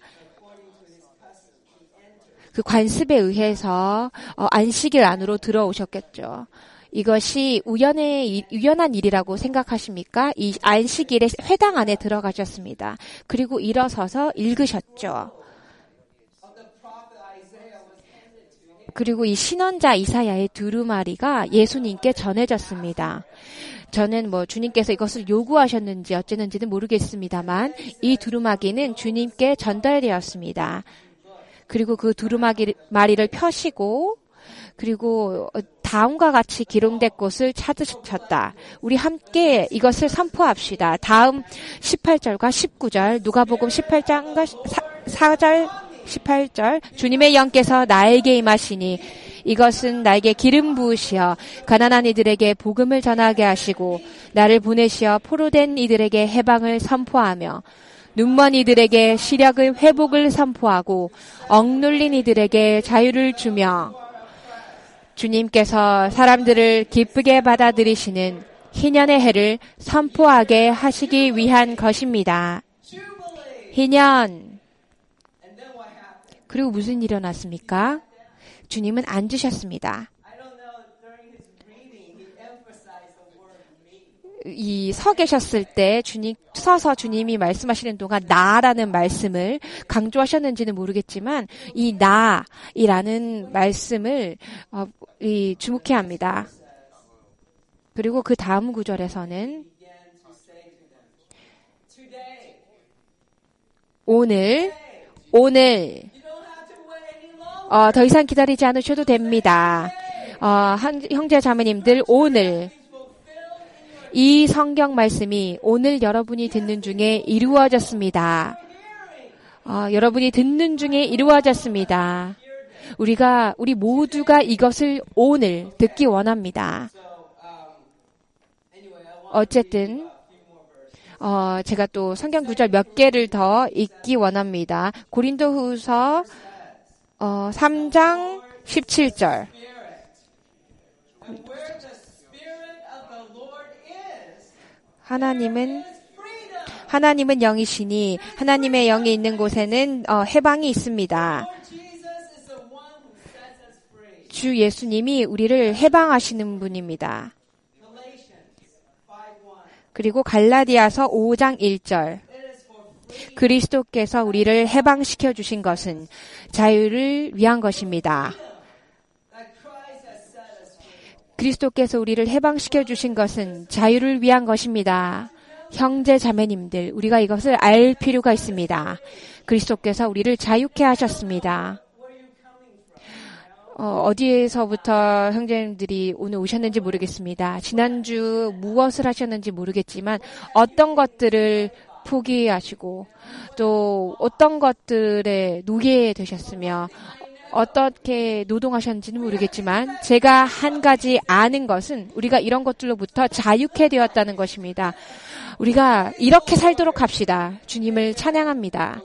그 관습에 의해서 어, 안식일 안으로 들어오셨겠죠. 이것이 우연의, 우연한 일이라고 생각하십니까? 이 안식일에 회당 안에 들어가셨습니다. 그리고 일어서서 읽으셨죠. 그리고 이 신원자 이사야의 두루마리가 예수님께 전해졌습니다. 저는 뭐 주님께서 이것을 요구하셨는지 어쨌는지는 모르겠습니다만 이 두루마기는 주님께 전달되었습니다. 그리고 그 두루마리를 펴시고 그리고 다음과 같이 기록된 곳을 찾으셨다. 우리 함께 이것을 선포합시다. 다음 십팔 절과 십구 절 누가복음 십팔 장과 사 절 십팔 절 주님의 영께서 나에게 임하시니 이것은 나에게 기름 부으시어 가난한 이들에게 복음을 전하게 하시고 나를 보내시어 포로된 이들에게 해방을 선포하며 눈먼 이들에게 시력의 회복을 선포하고 억눌린 이들에게 자유를 주며 주님께서 사람들을 기쁘게 받아들이시는 희년의 해를 선포하게 하시기 위한 것입니다. 희년. 그리고 무슨 일이 일어났습니까? 주님은 앉으셨습니다. 이 서 계셨을 때 주님 서서 주님이 말씀하시는 동안 나라는 말씀을 강조하셨는지는 모르겠지만 이 나이라는 말씀을 어, 이 주목해야 합니다. 그리고 그 다음 구절에서는 오늘 오늘 어, 더 이상 기다리지 않으셔도 됩니다. 어, 한, 형제 자매님들, 오늘 이 성경 말씀이 오늘 여러분이 듣는 중에 이루어졌습니다. 어, 여러분이 듣는 중에 이루어졌습니다. 우리가 우리 모두가 이것을 오늘 듣기 원합니다. 어쨌든 어, 제가 또 성경 구절 몇 개를 더 읽기 원합니다. 고린도후서 어, 삼 장 십칠 절. 하나님은 하나님은 영이시니 하나님의 영이 있는 곳에는 어, 해방이 있습니다. 주 예수님이 우리를 해방하시는 분입니다. 그리고 갈라디아서 오 장 일 절. 그리스도께서 우리를 해방시켜 주신 것은 자유를 위한 것입니다. 그리스도께서 우리를 해방시켜 주신 것은 자유를 위한 것입니다. 형제 자매님들, 우리가 이것을 알 필요가 있습니다. 그리스도께서 우리를 자유케 하셨습니다. 어, 어디에서부터 형제님들이 오늘 오셨는지 모르겠습니다. 지난주 무엇을 하셨는지 모르겠지만 어떤 것들을 포기하시고 또 어떤 것들에 노예 되셨으며 어떻게 노동하셨는지는 모르겠지만 제가 한 가지 아는 것은 우리가 이런 것들로부터 자유케 되었다는 것입니다. 우리가 이렇게 살도록 합시다. 주님을 찬양합니다.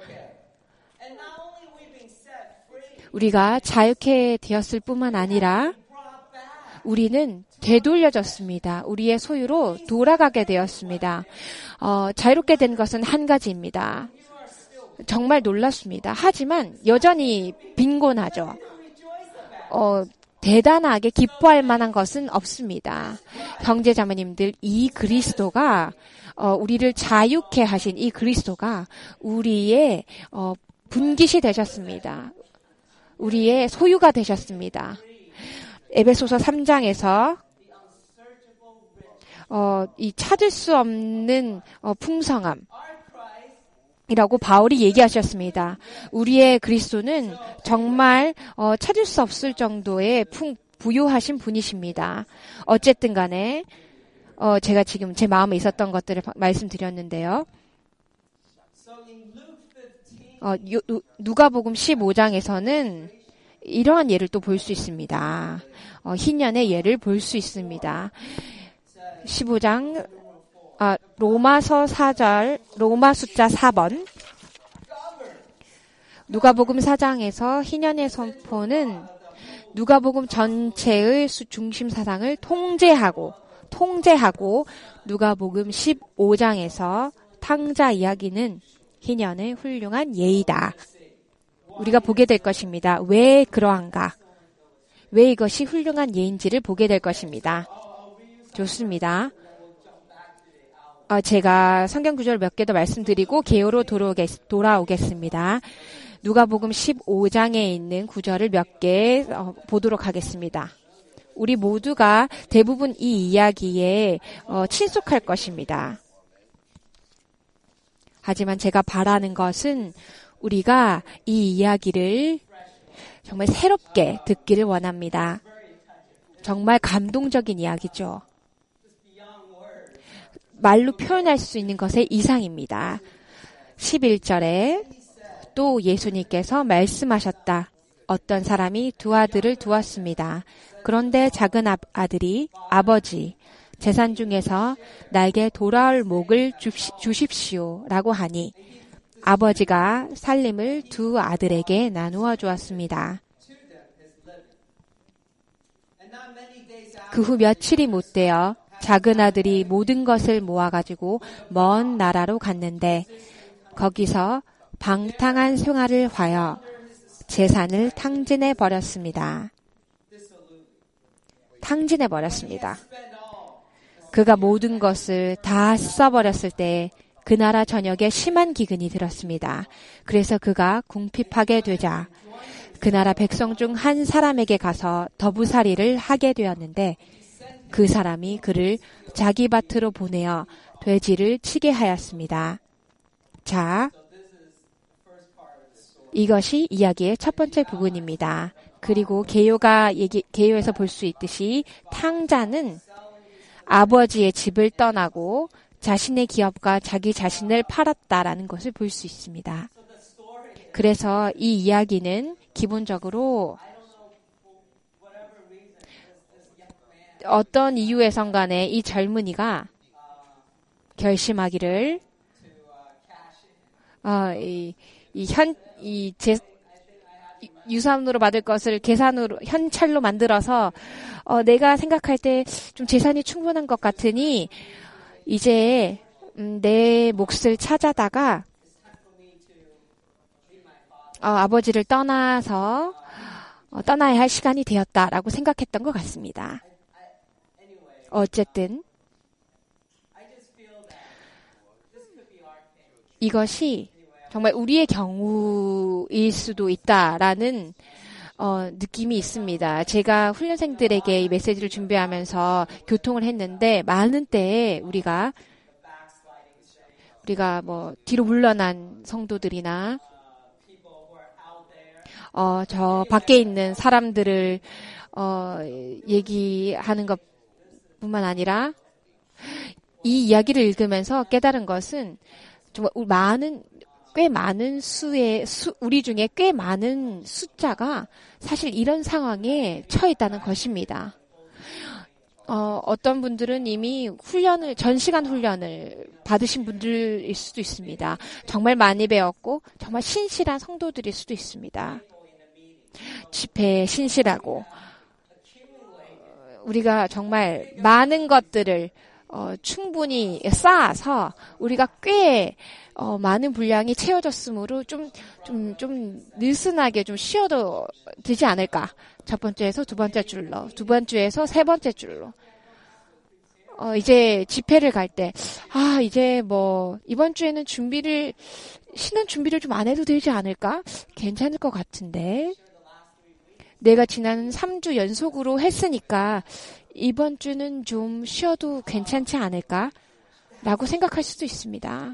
우리가 자유케 되었을 뿐만 아니라 우리는 되돌려졌습니다. 우리의 소유로 돌아가게 되었습니다. 어, 자유롭게 된 것은 한 가지입니다. 정말 놀랐습니다. 하지만 여전히 빈곤하죠. 어, 대단하게 기뻐할 만한 것은 없습니다. 형제 자매님들, 이 그리스도가 어, 우리를 자유케 하신 이 그리스도가 우리의 어, 분깃이 되셨습니다. 우리의 소유가 되셨습니다. 에베소서 삼 장에서 어, 이 찾을 수 없는 어, 풍성함 이라고 바울이 얘기하셨습니다. 우리의 그리스도는 정말 어, 찾을 수 없을 정도의 풍, 부유하신 분이십니다. 어쨌든 간에 어, 제가 지금 제 마음에 있었던 것들을 말씀드렸는데요. 어, 유, 누가복음 십오 장에서는 이러한 예를 또 볼 수 있습니다. 어, 희년의 예를 볼 수 있습니다. 십오 장 아, 로마서 사 절, 로마 숫자 사 번. 누가복음 사 장에서 희년의 선포는 누가복음 전체의 중심 사상을 통제하고, 통제하고, 누가복음 십오 장에서 탕자 이야기는 희년의 훌륭한 예이다. 우리가 보게 될 것입니다. 왜 그러한가? 왜 이것이 훌륭한 예인지를 보게 될 것입니다. 좋습니다. 어, 제가 성경 구절 몇 개 더 말씀드리고 개요로 돌아오겠, 돌아오겠습니다. 누가복음 십오 장에 있는 구절을 몇 개 어, 보도록 하겠습니다. 우리 모두가 대부분 이 이야기에 어, 친숙할 것입니다. 하지만 제가 바라는 것은 우리가 이 이야기를 정말 새롭게 듣기를 원합니다. 정말 감동적인 이야기죠. 말로 표현할 수 있는 것의 이상입니다. 십일 절에 또 예수님께서 말씀하셨다. 어떤 사람이 두 아들을 두었습니다. 그런데 작은 아들이 아버지, 재산 중에서 나에게 돌아올 목을 주십시오 라고 하니 아버지가 살림을 두 아들에게 나누어 주었습니다. 그 후 며칠이 못 되어 작은 아들이 모든 것을 모아가지고 먼 나라로 갔는데 거기서 방탕한 생활을 하여 재산을 탕진해 버렸습니다. 탕진해 버렸습니다. 그가 모든 것을 다 써버렸을 때 그 나라 전역에 심한 기근이 들었습니다. 그래서 그가 궁핍하게 되자 그 나라 백성 중 한 사람에게 가서 더부살이를 하게 되었는데 그 사람이 그를 자기 밭으로 보내어 돼지를 치게 하였습니다. 자, 이것이 이야기의 첫 번째 부분입니다. 그리고 개요가 얘기, 개요에서 볼 수 있듯이 탕자는 아버지의 집을 떠나고 자신의 기업과 자기 자신을 팔았다라는 것을 볼 수 있습니다. 그래서 이 이야기는 기본적으로 어떤 이유에선 간에 이 젊은이가 결심하기를 어, 이, 이 현, 이 제, 유산으로 받을 것을 계산으로, 현찰로 만들어서, 어, 내가 생각할 때 좀 재산이 충분한 것 같으니, 이제, 음, 내 몫을 찾아다가, 어, 아버지를 떠나서, 어, 떠나야 할 시간이 되었다라고 생각했던 것 같습니다. 어쨌든, 이것이 정말 우리의 경우일 수도 있다라는 어, 느낌이 있습니다. 제가 훈련생들에게 이 메시지를 준비하면서 교통을 했는데 많은 때에 우리가 우리가 뭐 뒤로 물러난 성도들이나 어, 저 밖에 있는 사람들을 어, 얘기하는 것뿐만 아니라 이 이야기를 읽으면서 깨달은 것은 정말 많은 꽤 많은 수의 수, 우리 중에 꽤 많은 숫자가 사실 이런 상황에 처해 있다는 것입니다. 어, 어떤 분들은 이미 훈련을 전시간 훈련을 받으신 분들일 수도 있습니다. 정말 많이 배웠고 정말 신실한 성도들일 수도 있습니다. 집회에 신실하고 우리가 정말 많은 것들을 어, 충분히 쌓아서 우리가 꽤 어, 많은 분량이 채워졌으므로 좀, 좀, 좀 느슨하게 좀 쉬어도 되지 않을까. 첫 번째에서 두 번째 줄로, 두 번째에서 세 번째 줄로. 어, 이제 집회를 갈 때, 아, 이제 뭐, 이번 주에는 준비를, 신은 준비를 좀 안 해도 되지 않을까? 괜찮을 것 같은데. 내가 지난 삼 주 연속으로 했으니까, 이번 주는 좀 쉬어도 괜찮지 않을까? 라고 생각할 수도 있습니다.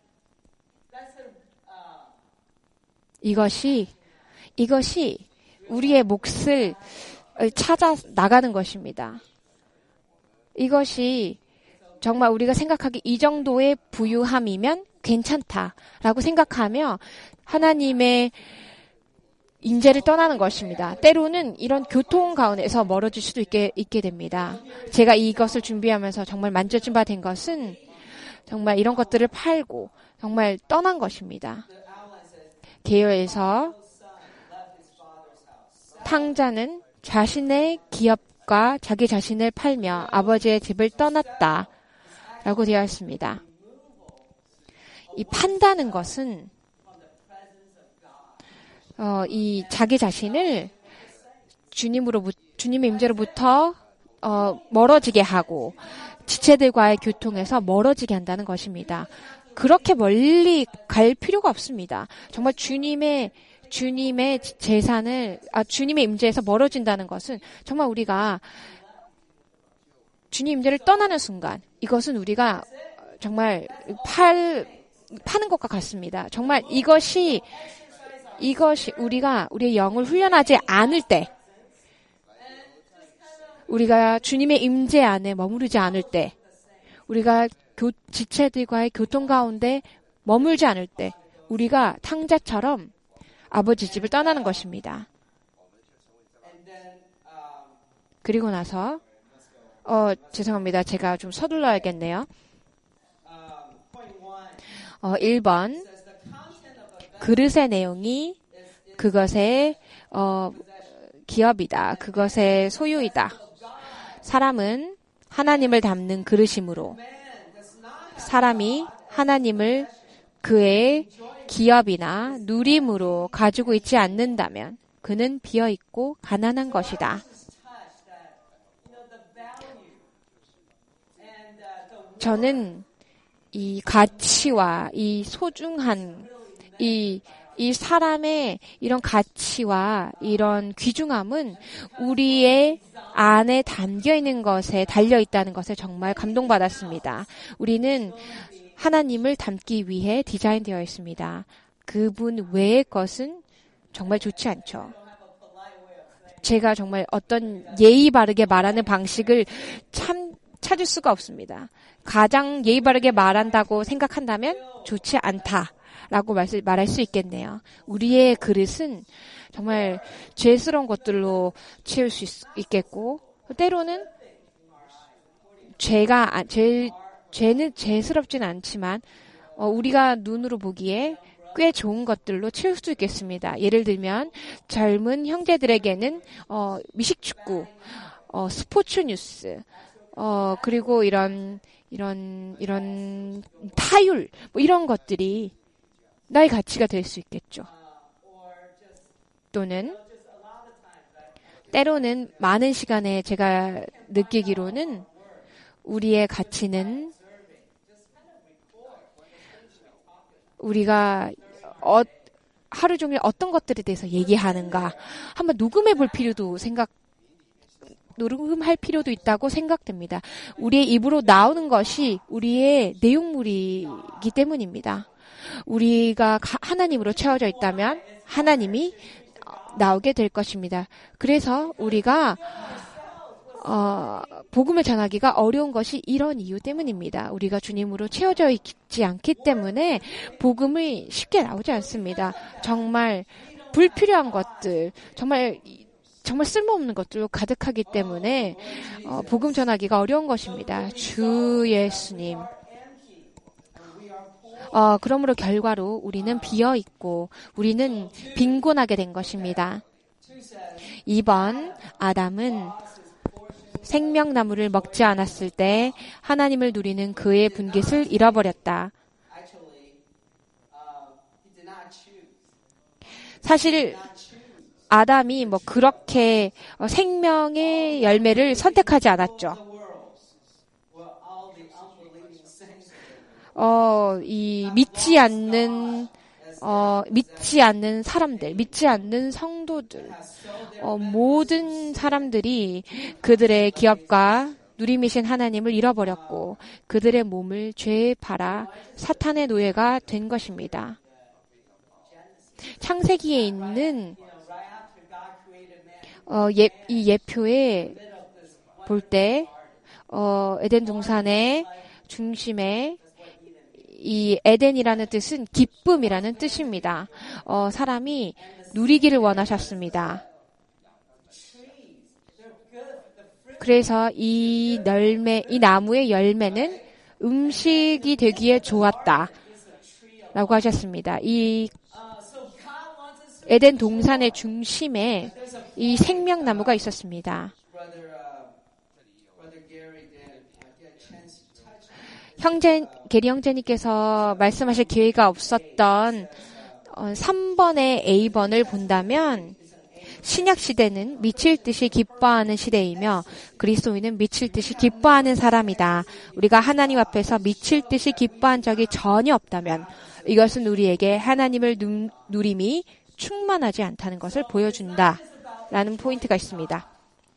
이것이, 이것이 우리의 몫을 찾아 나가는 것입니다. 이것이 정말 우리가 생각하기 이 정도의 부유함이면 괜찮다라고 생각하며 하나님의 임재를 떠나는 것입니다. 때로는 이런 교통 가운데서 멀어질 수도 있게, 있게 됩니다. 제가 이것을 준비하면서 정말 만져진 바 된 것은 정말 이런 것들을 팔고 정말 떠난 것입니다. 개요에서 탕자는 자신의 기업과 자기 자신을 팔며 아버지의 집을 떠났다 라고 되어 있습니다. 이 판다는 것은 어, 이 자기 자신을 주님으로 주님의 임재로부터 어, 멀어지게 하고 지체들과의 교통에서 멀어지게 한다는 것입니다. 그렇게 멀리 갈 필요가 없습니다. 정말 주님의 주님의 재산을 아 주님의 임재에서 멀어진다는 것은 정말 우리가 주님 임재를 떠나는 순간 이것은 우리가 정말 팔 파는 것과 같습니다. 정말 이것이 이것이 우리가 우리의 영을 훈련하지 않을 때 우리가 주님의 임재 안에 머무르지 않을 때 우리가 교, 지체들과의 교통 가운데 머물지 않을 때 우리가 탕자처럼 아버지 집을 떠나는 것입니다. 그리고 나서 어 죄송합니다. 제가 좀 서둘러야겠네요. 어 일 번 그릇의 내용이 그것의 어 기업이다. 그것의 소유이다. 사람은 하나님을 담는 그릇이므로 사람이 하나님을 그의 기업이나 누림으로 가지고 있지 않는다면 그는 비어있고 가난한 것이다. 저는 이 가치와 이 소중한 이, 이 사람의 이런 가치와 이런 귀중함은 우리의 안에 담겨 있는 것에 달려 있다는 것에 정말 감동받았습니다. 우리는 하나님을 닮기 위해 디자인되어 있습니다. 그분 외의 것은 정말 좋지 않죠. 제가 정말 어떤 예의 바르게 말하는 방식을 참 찾을 수가 없습니다. 가장 예의 바르게 말한다고 생각한다면 좋지 않다라고 말, 말할 수 있겠네요. 우리의 그릇은 정말 죄스러운 것들로 채울 수 있, 있겠고 때로는 죄가 죄 죄는 죄스럽진 않지만 어, 우리가 눈으로 보기에 꽤 좋은 것들로 채울 수 있겠습니다. 예를 들면 젊은 형제들에게는 어, 미식축구, 어, 스포츠 뉴스, 어, 그리고 이런 이런 이런 타율 뭐 이런 것들이 나의 가치가 될 수 있겠죠. 또는 때로는 많은 시간에 제가 느끼기로는 우리의 가치는 우리가 어, 하루 종일 어떤 것들에 대해서 얘기하는가 한번 녹음해 볼 필요도 생각 녹음할 필요도 있다고 생각됩니다. 우리의 입으로 나오는 것이 우리의 내용물이기 때문입니다. 우리가 하나님으로 채워져 있다면 하나님이 나오게 될 것입니다. 그래서 우리가 어, 복음을 전하기가 어려운 것이 이런 이유 때문입니다. 우리가 주님으로 채워져 있지 않기 때문에 복음이 쉽게 나오지 않습니다. 정말 불필요한 것들, 정말 정말 쓸모없는 것들로 가득하기 때문에 어, 복음 전하기가 어려운 것입니다. 주 예수님. 어, 그러므로 결과로 우리는 비어 있고 우리는 빈곤하게 된 것입니다. 이 번 아담은 생명나무를 먹지 않았을 때 하나님을 누리는 그의 분깃을 잃어버렸다. 사실 아담이 뭐 그렇게 생명의 열매를 선택하지 않았죠. 어, 이 믿지 않는 어, 믿지 않는 사람들, 믿지 않는 성도들, 어, 모든 사람들이 그들의 기업과 누림이신 하나님을 잃어버렸고 그들의 몸을 죄에 팔아 사탄의 노예가 된 것입니다. 창세기에 있는 어, 예, 이 예표에 볼 때 어, 에덴 동산의 중심에 이 에덴이라는 뜻은 기쁨이라는 뜻입니다. 어, 사람이 누리기를 원하셨습니다. 그래서 이 열매, 이 나무의 열매는 음식이 되기에 좋았다. 라고 하셨습니다. 이 에덴 동산의 중심에 이 생명나무가 있었습니다. 형제, 게리 형제님께서 말씀하실 기회가 없었던 삼 번의 A번을 본다면 신약 시대는 미칠 듯이 기뻐하는 시대이며 그리스도인은 미칠 듯이 기뻐하는 사람이다. 우리가 하나님 앞에서 미칠 듯이 기뻐한 적이 전혀 없다면 이것은 우리에게 하나님을 누, 누림이 충만하지 않다는 것을 보여준다. 라는 포인트가 있습니다.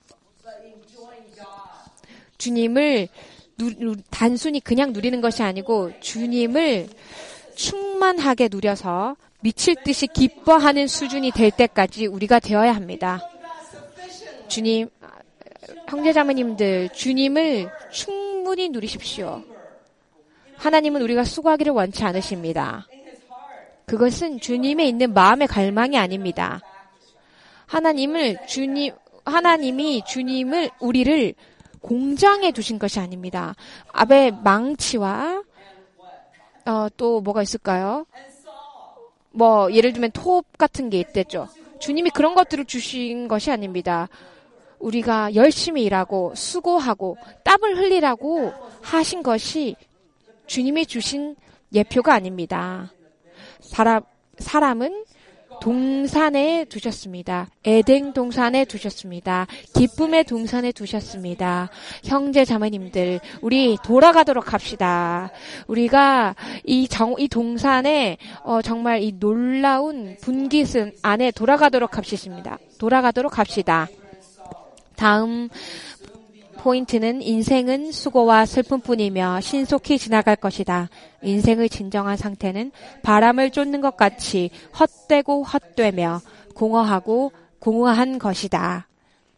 주님을 누, 누, 단순히 그냥 누리는 것이 아니고 주님을 충만하게 누려서 미칠 듯이 기뻐하는 수준이 될 때까지 우리가 되어야 합니다. 주님, 형제자매님들, 주님을 충분히 누리십시오. 하나님은 우리가 수고하기를 원치 않으십니다. 그것은 주님에 있는 마음의 갈망이 아닙니다. 하나님을 주님, 하나님이 주님을, 우리를 공장에 두신 것이 아닙니다. 앞에 망치와, 어, 또 뭐가 있을까요? 뭐, 예를 들면 톱 같은 게 있댔죠. 주님이 그런 것들을 주신 것이 아닙니다. 우리가 열심히 일하고, 수고하고, 땀을 흘리라고 하신 것이 주님이 주신 예표가 아닙니다. 사람, 사람은 동산에 두셨습니다. 에덴 동산에 두셨습니다. 기쁨의 동산에 두셨습니다. 형제 자매님들, 우리 돌아가도록 합시다. 우리가 이 정, 이 동산에 어, 정말 이 놀라운 분깃은 안에 돌아가도록 합시다. 돌아가도록 합시다. 다음 포인트는 인생은 수고와 슬픔뿐이며 신속히 지나갈 것이다. 인생의 진정한 상태는 바람을 쫓는 것 같이 헛되고 헛되며 공허하고 공허한 것이다.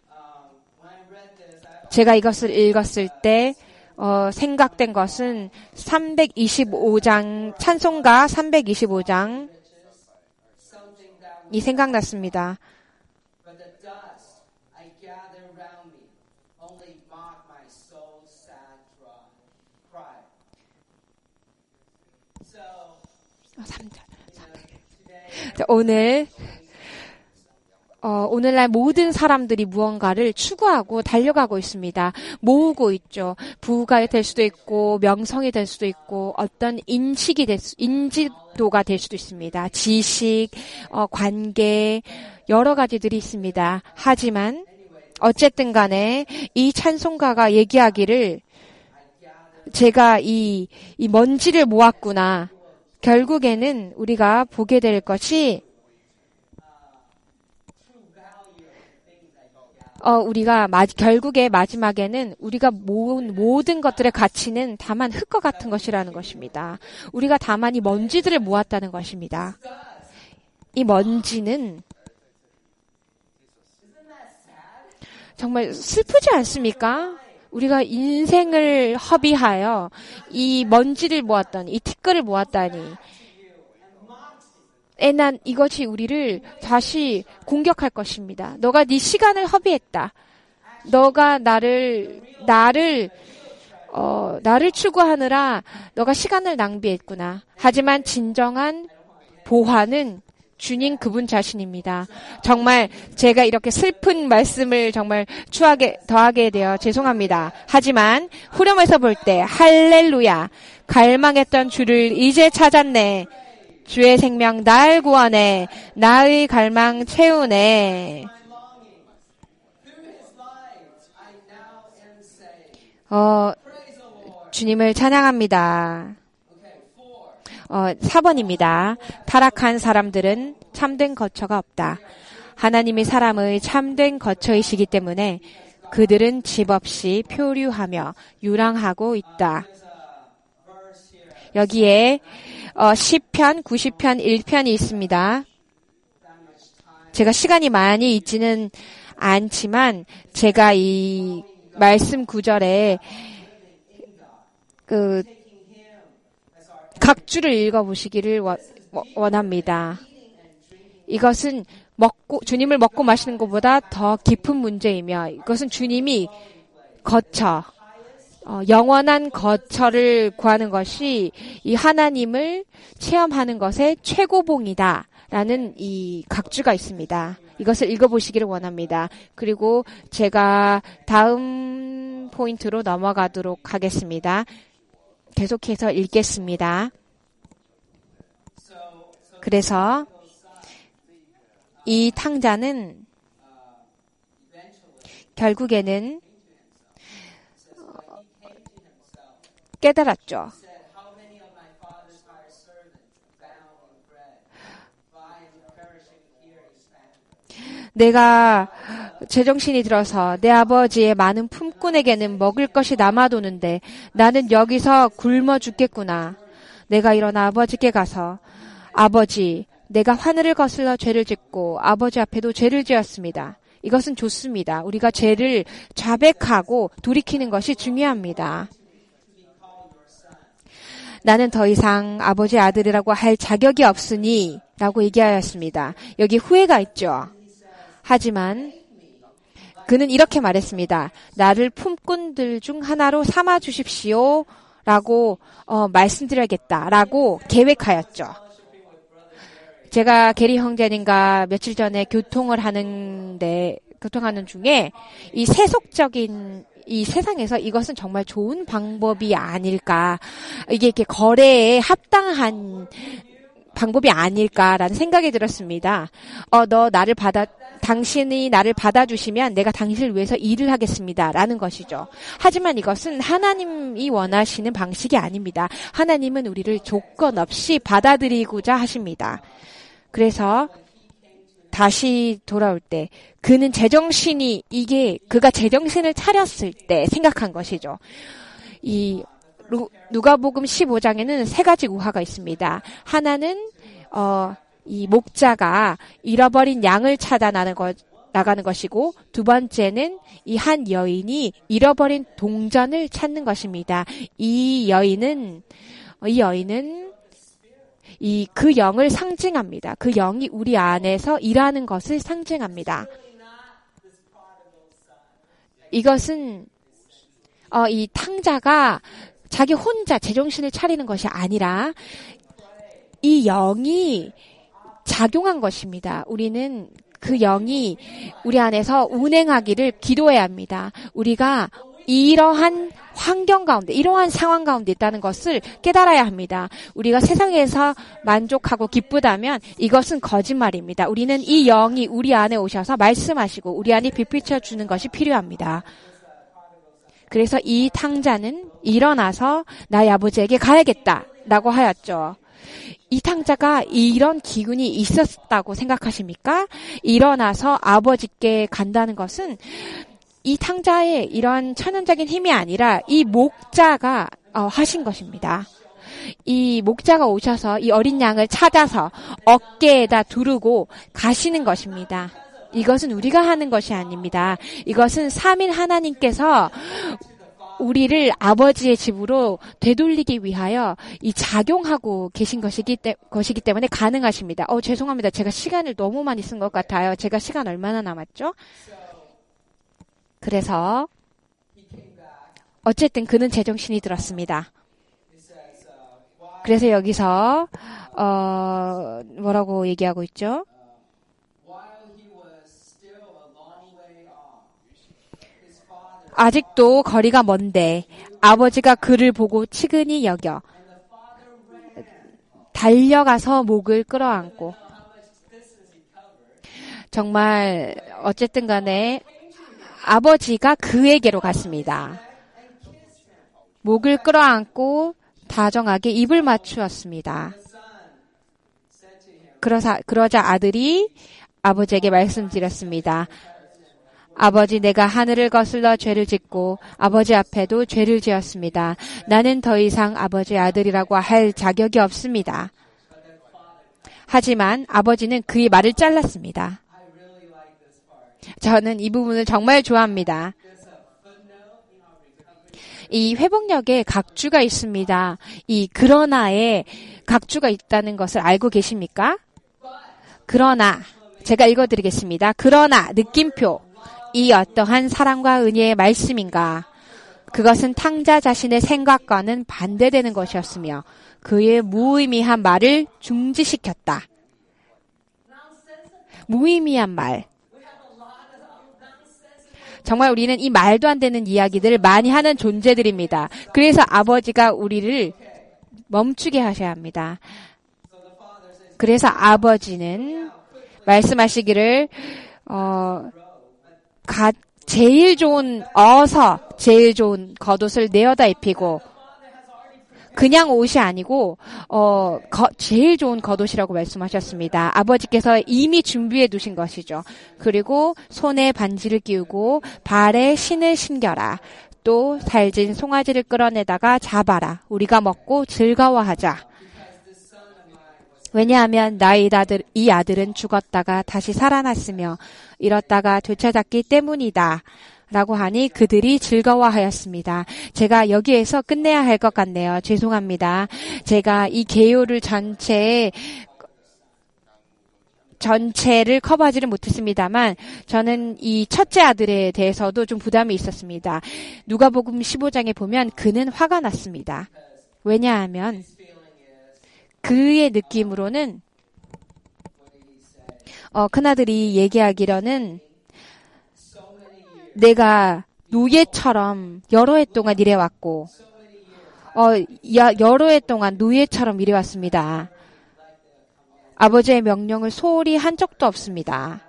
제가 이것을 읽었을 때 어, 생각된 것은 삼백이십오 장, 찬송가 삼백이십오 장이 생각났습니다. 삼 절. 오늘 어, 오늘날 모든 사람들이 무언가를 추구하고 달려가고 있습니다. 모으고 있죠. 부가 될 수도 있고 명성이 될 수도 있고 어떤 인식이 될 수, 인지도가 될 수도 있습니다. 지식, 어, 관계 여러 가지들이 있습니다. 하지만 어쨌든 간에 이 찬송가가 얘기하기를 제가 이, 이 먼지를 모았구나. 결국에는 우리가 보게 될 것이 어, 우리가 마, 결국에 마지막에는 우리가 모은 모든 것들의 가치는 다만 흙과 같은 것이라는 것입니다. 우리가 다만 이 먼지들을 모았다는 것입니다. 이 먼지는 정말 슬프지 않습니까? 우리가 인생을 허비하여 이 먼지를 모았다니, 이 티끌을 모았다니. 애난 이것이 우리를 다시 공격할 것입니다. 너가 네 시간을 허비했다. 너가 나를 나를 어 나를 추구하느라 너가 시간을 낭비했구나. 하지만 진정한 보화는 주님 그분 자신입니다. 정말 제가 이렇게 슬픈 말씀을 정말 추하게 더하게 되어 죄송합니다. 하지만 후렴에서 볼 때 할렐루야 갈망했던 주를 이제 찾았네. 주의 생명 날 구원해 나의 갈망 채우네. 어, 주님을 찬양합니다. 어, 사 번입니다. 타락한 사람들은 참된 거처가 없다. 하나님이 사람의 참된 거처이시기 때문에 그들은 집 없이 표류하며 유랑하고 있다. 여기에 어, 십 편, 구십 편, 일 편이 있습니다. 제가 시간이 많이 있지는 않지만 제가 이 말씀 구절에 그 각 줄을 읽어보시기를 원, 원합니다. 이것은 먹고 주님을 먹고 마시는 것보다 더 깊은 문제이며 이것은 주님이 거처, 어, 영원한 거처를 구하는 것이 이 하나님을 체험하는 것의 최고봉이다라는 이 각주가 있습니다. 이것을 읽어보시기를 원합니다. 그리고 제가 다음 포인트로 넘어가도록 하겠습니다. 계속해서 읽겠습니다. 그래서 이 탕자는 결국에는 깨달았죠. 내가 제정신이 들어서 내 아버지의 많은 품꾼에게는 먹을 것이 남아도는데 나는 여기서 굶어 죽겠구나. 내가 일어나 아버지께 가서 아버지, 내가 하늘을 거슬러 죄를 짓고 아버지 앞에도 죄를 지었습니다. 이것은 좋습니다. 우리가 죄를 자백하고 돌이키는 것이 중요합니다. 나는 더 이상 아버지의 아들이라고 할 자격이 없으니 라고 얘기하였습니다. 여기 후회가 있죠. 하지만 그는 이렇게 말했습니다. 나를 품꾼들 중 하나로 삼아 주십시오 라고 어, 말씀드려야겠다라고 계획하였죠. 제가 게리 형제님과 며칠 전에 교통을 하는데 교통하는 중에 이 세속적인 이 세상에서 이것은 정말 좋은 방법이 아닐까. 이게 이렇게 거래에 합당한 방법이 아닐까라는 생각이 들었습니다. 어, 너 나를 받아, 당신이 나를 받아주시면 내가 당신을 위해서 일을 하겠습니다. 라는 것이죠. 하지만 이것은 하나님이 원하시는 방식이 아닙니다. 하나님은 우리를 조건 없이 받아들이고자 하십니다. 그래서 다시 돌아올 때 그는 제정신이 이게 그가 제정신을 차렸을 때 생각한 것이죠. 이 누가복음 십오 장에는 세 가지 우화가 있습니다. 하나는 어 이 목자가 잃어버린 양을 찾아 나는 것, 나가는 것이고, 두 번째는 이 한 여인이 잃어버린 동전을 찾는 것입니다. 이 여인은, 이 여인은 이 그 영을 상징합니다. 그 영이 우리 안에서 일하는 것을 상징합니다. 이것은 어, 이 탕자가 자기 혼자 제정신을 차리는 것이 아니라 이 영이 작용한 것입니다. 우리는 그 영이 우리 안에서 운행하기를 기도해야 합니다. 우리가 이러한 환경 가운데, 이러한 상황 가운데 있다는 것을 깨달아야 합니다. 우리가 세상에서 만족하고 기쁘다면 이것은 거짓말입니다. 우리는 이 영이 우리 안에 오셔서 말씀하시고 우리 안에 빛비춰 주는 것이 필요합니다. 그래서 이 탕자는 일어나서 나의 아버지에게 가야겠다라고 하였죠. 이 탕자가 이런 기운이 있었다고 생각하십니까? 일어나서 아버지께 간다는 것은 이 탕자의 이런 천연적인 힘이 아니라 이 목자가 어, 하신 것입니다. 이 목자가 오셔서 이 어린 양을 찾아서 어깨에다 두르고 가시는 것입니다. 이것은 우리가 하는 것이 아닙니다. 이것은 삼일 하나님께서 우리를 아버지의 집으로 되돌리기 위하여 이 작용하고 계신 것이기, 때, 것이기 때문에 가능하십니다. 어, 죄송합니다. 제가 시간을 너무 많이 쓴 것 같아요. 제가 시간 얼마나 남았죠? 그래서 어쨌든 그는 제정신이 들었습니다. 그래서 여기서 어, 뭐라고 얘기하고 있죠? 아직도 거리가 먼데 아버지가 그를 보고 치근히 여겨 달려가서 목을 끌어안고, 정말 어쨌든 간에 아버지가 그에게로 갔습니다. 목을 끌어안고 다정하게 입을 맞추었습니다. 그러자, 그러자 아들이 아버지에게 말씀드렸습니다. 아버지, 내가 하늘을 거슬러 죄를 짓고 아버지 앞에도 죄를 지었습니다. 나는 더 이상 아버지의 아들이라고 할 자격이 없습니다. 하지만 아버지는 그의 말을 잘랐습니다. 저는 이 부분을 정말 좋아합니다. 이 회복력에 각주가 있습니다. 이 그러나에 각주가 있다는 것을 알고 계십니까? 그러나, 제가 읽어드리겠습니다. 그러나 느낌표, 이 어떠한 사랑과 은혜의 말씀인가? 그것은 탕자 자신의 생각과는 반대되는 것이었으며 그의 무의미한 말을 중지시켰다. 무의미한 말. 정말 우리는 이 말도 안 되는 이야기들을 많이 하는 존재들입니다. 그래서 아버지가 우리를 멈추게 하셔야 합니다. 그래서 아버지는 말씀하시기를 어, 가, 제일 좋은 어서 제일 좋은 겉옷을 내어다 입히고, 그냥 옷이 아니고 어 거, 제일 좋은 겉옷이라고 말씀하셨습니다. 아버지께서 이미 준비해 두신 것이죠. 그리고 손에 반지를 끼우고 발에 신을 신겨라. 또 살진 송아지를 끌어내다가 잡아라. 우리가 먹고 즐거워하자. 왜냐하면 나의 아들, 이 아들은 죽었다가 다시 살아났으며 잃었다가 되찾았기 때문이다. 라고 하니 그들이 즐거워하였습니다. 제가 여기에서 끝내야 할 것 같네요. 죄송합니다. 제가 이 개요를 전체에 전체를 커버하지를 못했습니다만 저는 이 첫째 아들에 대해서도 좀 부담이 있었습니다. 누가복음 십오 장에 보면 그는 화가 났습니다. 왜냐하면 그의 느낌으로는 어, 큰아들이 얘기하기로는 내가 노예처럼 여러 해 동안 일해왔고 어, 야, 여러 해 동안 노예처럼 일해왔습니다. 아버지의 명령을 소홀히 한 적도 없습니다.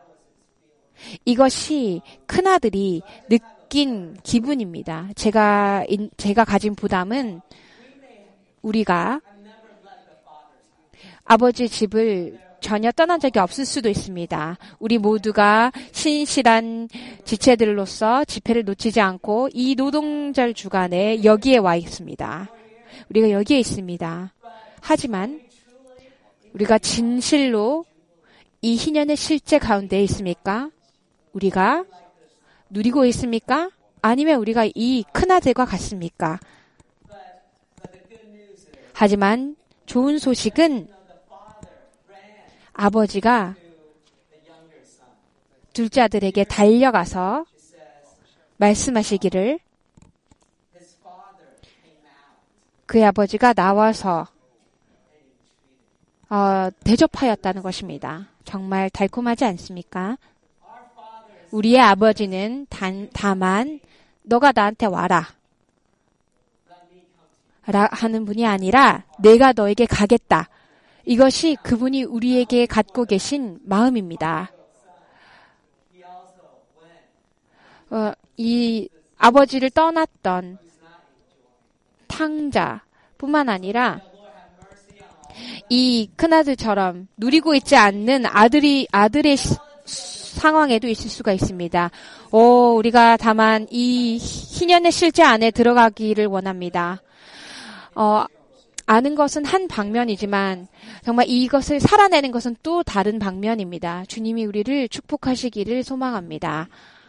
이것이 큰아들이 느낀 기분입니다. 제가, 제가 가진 부담은 우리가 아버지 집을 전혀 떠난 적이 없을 수도 있습니다. 우리 모두가 신실한 지체들로서 집회를 놓치지 않고 이 노동절 주간에 여기에 와 있습니다. 우리가 여기에 있습니다. 하지만 우리가 진실로 이 희년의 실제 가운데 있습니까? 우리가 누리고 있습니까? 아니면 우리가 이 큰아들과 같습니까? 하지만 좋은 소식은 아버지가 둘째 아들에게 달려가서 말씀하시기를 그의 아버지가 나와서 어, 대접하였다는 것입니다. 정말 달콤하지 않습니까? 우리의 아버지는 단, 다만 너가 나한테 와라 라 하는 분이 아니라 내가 너에게 가겠다. 이것이 그분이 우리에게 갖고 계신 마음입니다. 어, 이 아버지를 떠났던 탕자뿐만 아니라 이 큰아들처럼 누리고 있지 않는 아들이 아들의 시, 상황에도 있을 수가 있습니다. 오, 우리가 다만 이 희년의 실제 안에 들어가기를 원합니다. 어, 아는 것은 한 방면이지만 정말 이것을 살아내는 것은 또 다른 방면입니다. 주님이 우리를 축복하시기를 소망합니다.